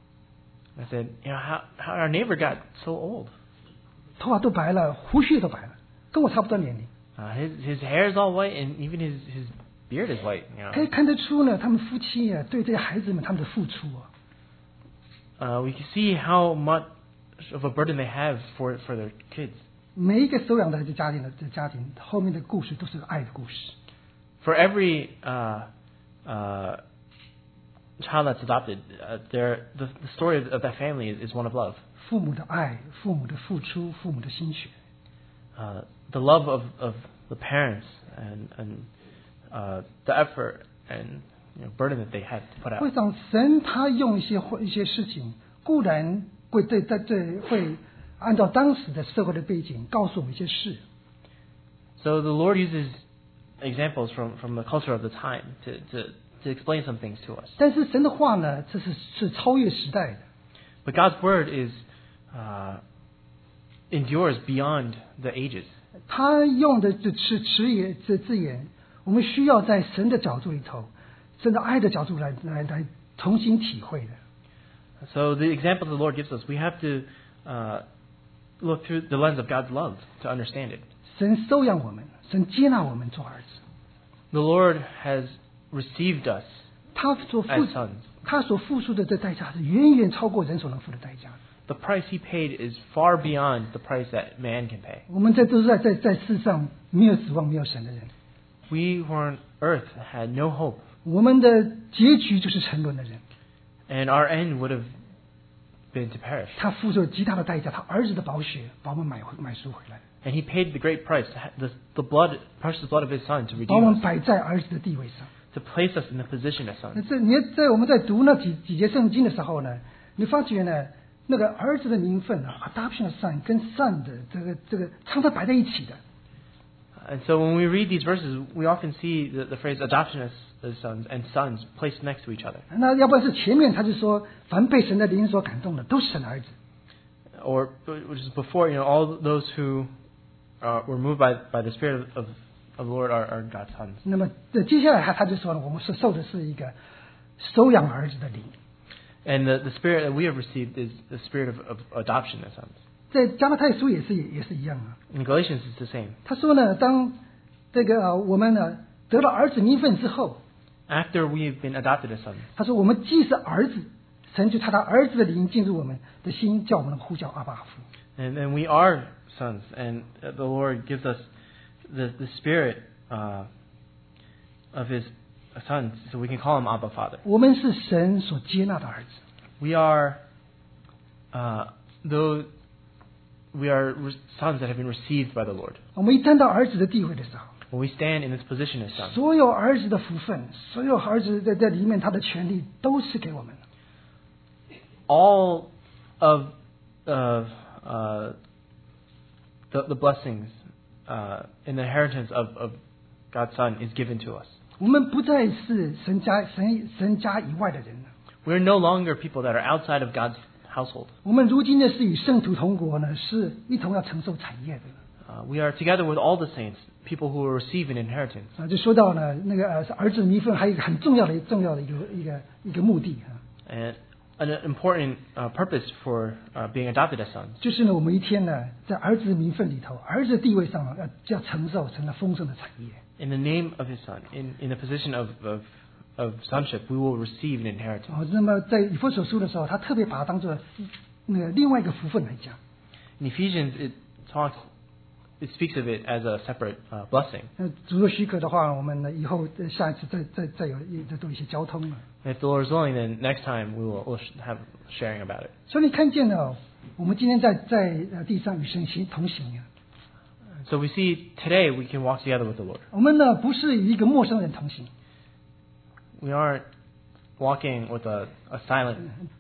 I said, you know, how, how our neighbor got so old? 头发都白了，胡须也都白了，跟我差不多年龄。 Uh, his, his hair is all white and even his, his beard is white, you know. 可以看得出呢，他们夫妻啊，对这些孩子们他们的付出啊。 Uh, we can see how much of a burden they have for, for their kids. 每一个收养的这家庭的这家庭后面的故事都是爱的故事。 For every uh, uh, child that's adopted, uh, their, the, the story of, of that family is, is one of love. 父母的爱，父母的付出，父母的心血。 Uh, the love of, of the parents and, and uh, the effort and you know, burden that they had to put out. 会长神他用一些一些事情，固然会对在这会按照当时的社会的背景告诉我们一些事。 So the Lord uses examples from, from the culture of the time to, to, to explain some things to us. 但是神的话呢，这是是超越时代的。 But God's word is uh, endures beyond the ages. 他用的这词词眼这字眼，我们需要在神的角度里头，神的爱的角度来来来重新体会的。 So the example the Lord gives us, we have to uh, look through the lens of God's love to understand it. 神收养我们，神接纳我们做儿子。 The Lord has received us 他所付 as sons. 他所付出的这代价是远远超过人所能付的代价。 The price He paid is far beyond the price that man can pay. 我们在都是在在在世上没有指望、没有神的人， We who are on earth had no hope, 我们的结局就是沉沦的人。 and our end would have been to perish. 他付出了极大的代价，他儿子的宝血把我们买回买赎回来， And He paid the great price, the, the blood, precious blood of His Son, to 把我 redeem 们 us, 摆在儿子的地位上。 to place us in the position of 那 sons. 这你在我们在读那几几节圣经的时候呢，你发觉呢，那个儿子的名分啊 ，adoption son 跟 son 的这个这个常常摆在一起的。 And so when we read these verses, we often see the, the phrase adoption as, as sons and sons placed next to each other. 那要不然是前面他就说，凡被神的灵所感动的，都是神的儿子。 Or, which is before, you know, all those who uh, were moved by, by the Spirit of, of, of the Lord are, are God's sons. 那么这接下来他他就说呢，我们是受的是一个收养儿子的灵。 And the, the Spirit that we have received is the Spirit of, of adoption as sons. 在加拉太书也是也是一样啊。 In Galatians, it's the same. 他说呢，当这个、呃、我们呢得了儿子名分之后， After we've been adopted as sons, 他说我们既是儿子，神就他的儿子的灵进入我们的心，叫我们呼叫阿爸父。 and, and we are sons, and the Lord gives us the, the Spirit uh, of His sons, so we can call Him Abba Father. 我们是神所接纳的儿子。 We are, uh, though we are re- sons that have been received by the Lord. 我们一站到儿子的地位的时候， When we stand in this position as sons, 所有儿子的福分，所有儿子在在里面他的权利都是给我们的。 all of uh, uh, the, the blessings uh, and the inheritance of, of God's Son is given to us. 我们不再是神家神神家以外的人了。 We are no longer people that are outside of God's household. 我们如今呢是与圣徒同国呢，是一同要承受产业的。 Uh, we are together with all the saints, people who will receive an inheritance. 啊，就说到呢，那个呃，儿子名分还有一个很重要的、重要的一个一个一个目的啊， And an important uh, purpose for uh, being adopted as sons 就是呢，我们一天呢，在儿子名分里头，儿子的地位上啊，要要承受成了丰盛的产业。 in the name of His Son, in, in the position of, of, of sonship, we will receive an inheritance. 哦，那么在以弗所书的时候，他特别把它当做那个另外一个福分来讲。 In Ephesians, it talks, it speaks of it as a separate uh, blessing. 那主若许可的话，我们呢以后呃下一次再再再有再做一些交通了。 If the Lord is willing, then next time we will we'll sh- have sharing about it. 所以你看见了，我们今天在在呃地上与神行同行啊， So we see today we can walk together with the Lord. 我们呢不是与一个陌生人同行， We aren't walking with a, a silent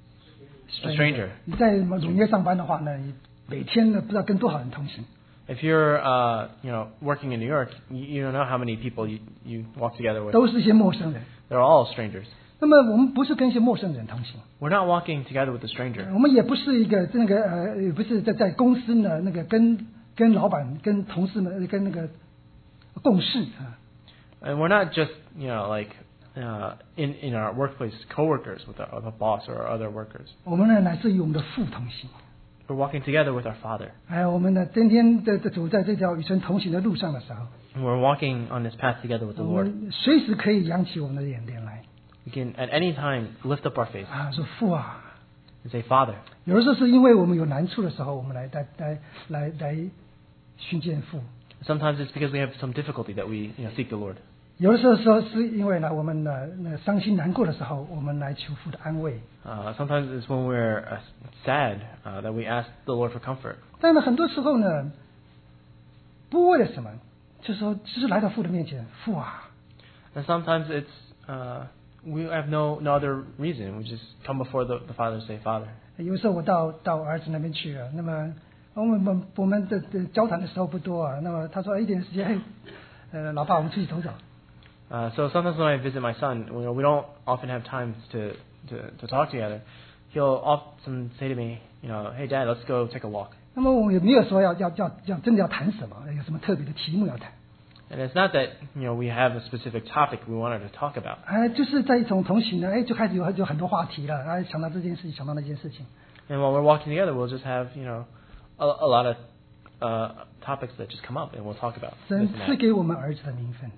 a stranger. 你在纽约上班的话呢，你每天呢不知道跟多少人同行。 If you're uh, you know working in New York, you, you don't know how many people you, you walk together with. 都是一些陌生人。 They're all strangers. 那么我们不是跟一些陌生人同行， We're not walking together with a stranger. 我们也不是一个那个呃，也不是在在公司呢那个跟跟老板、跟同事们、跟那个共事啊。 And we're not just you know like uh, in in our workplace coworkers with our, with a boss or our other workers. 我们呢乃是与我们的父同行。 We're walking together with our Father. 哎，我们呢天天的的走在这条与神同行的路上的时候， And we're walking on this path together with the 我 Lord. 们随时可以扬起我们的眼帘来 We can at any time lift up our face 啊，说父啊。 and say, Father. 有的时候是因为我们有难处的时候，我们来来来来来寻见父； Sometimes it's because we have some difficulty that we you know, seek the Lord. 有的时候说是因为呢，我们呢那伤心难过的时候，我们来求父的安慰。 Uh, sometimes it's when we're uh, sad uh, that we ask the Lord for comfort. 但是很多时候呢，不为了什么，就是说只是来到父的面前，父啊， And sometimes it's uh, we have no no other reason. We just come before the, the Father and say, Father. 有时候我到到儿子那边去了，那么我们我们我们的的交谈的时候不多啊。那么他说一点时间，嘿，呃，老爸，我们出去走走。 Uh, so sometimes when I visit my son, you know, we don't often have time to, to, to talk together. He'll often say to me, you know, hey Dad, let's go take a walk. 那么我们也没有说要要要要真的要谈什么，有什么特别的题目要谈。 And it's not that, you know, we have a specific topic we wanted to talk about. 哎，就是在一种同行呢，哎，就开始有有很多话题了，哎，想到这件事情，想到那件事情。 And while we're walking together, we'll just have, you know, a, a lot of uh, topics that just come up and we'll talk about. 神 this and 赐 that. 给我们儿子的名分，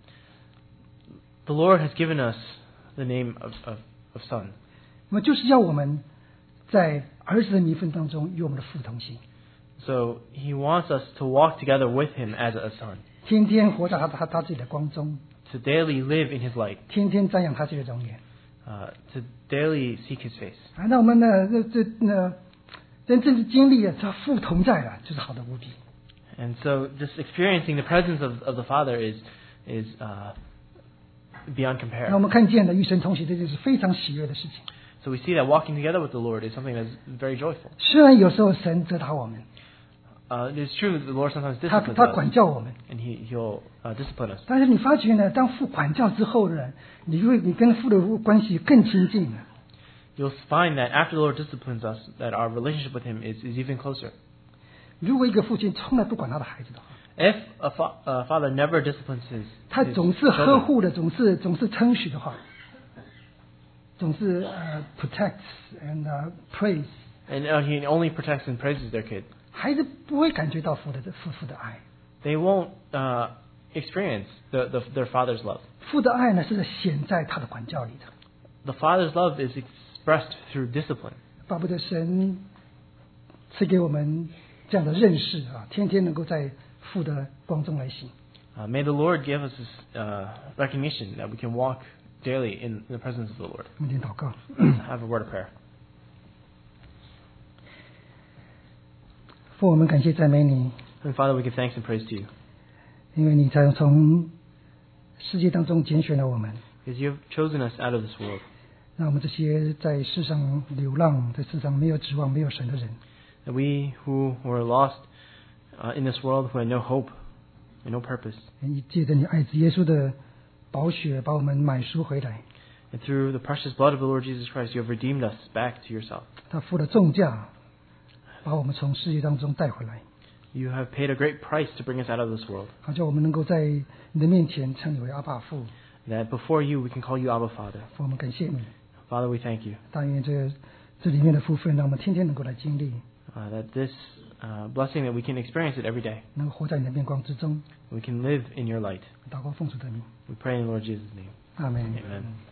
The Lord has given us the name of, of, of Son. 那么就是要我们在儿子的名分当中与我们的父同行， So He wants us to walk together with Him as a son, 天天活在他他他自己的光中， to daily live in His light, 天天瞻仰他自己的容颜。 uh, to daily seek His face. 啊，那我们呢，这这那真正是经历了这父同在了，就是好的无比。 And so just experiencing the presence of, of the Father is, is uh, beyond 那 compare. 我们看见了与神同行，这件是非常喜悦的事情。 So we see that walking together with the Lord is something that's very joyful. 虽然有时候神责打我们， Uh, it's true that the Lord sometimes 他 disciplines 他 us, 管教我们， and He, He'll uh, discipline us. 但是你发觉呢，当父管教之后呢，你会你跟父的关系更亲近了。 You'll find that after the Lord disciplines us, that our relationship with Him is, is even closer. 如果一个父亲从来不管他的孩子的话， If a, fa- a father never disciplines his, 他 his 总是呵 children, 护的，总是总是称许的话，总是呃 protects and、uh, praise， and uh, he only protects and praises their kid, 孩子不会感觉到父的父父的爱。 they won't uh, experience the, the, their father's love. 父的爱呢，是显在他的管教里的。 The father's love is expressed through discipline. 巴不得神赐给我们这样的认识啊，天天能够在父的光中来行。 Uh, may the Lord give us this uh, recognition that we can walk daily in the presence of the Lord. 我们先祷告。 Have a word of prayer. 父，我们感谢赞美你， And Father, we give thanks and praise to you, 因为你才从世界当中拣选了我们， because you have chosen us out of this world, 让我们这些在世上流浪、在世上没有指望、没有神的人， that we who were lost uh, in this world, who had no hope and no purpose, 你借着你爱子耶稣的宝血，把我们买赎回来。 and through the precious blood of the Lord Jesus Christ, you have redeemed us back to yourself. 他付了重价，把我们从世界当中带回来， You have paid a great price to bring us out of this world, 好叫我们能够在你的面前称你为阿爸父。 that before you we can call you Abba Father. 父，我们感谢你， Father, we thank you 但愿这这里面的福分，让我们天天能够来经历， uh, that this uh, blessing, that we can experience it every day. 能够活在你的面光之中。 We can live in your light. 祷告奉主的名， We pray in the Lord Jesus' name. 阿门。 Amen.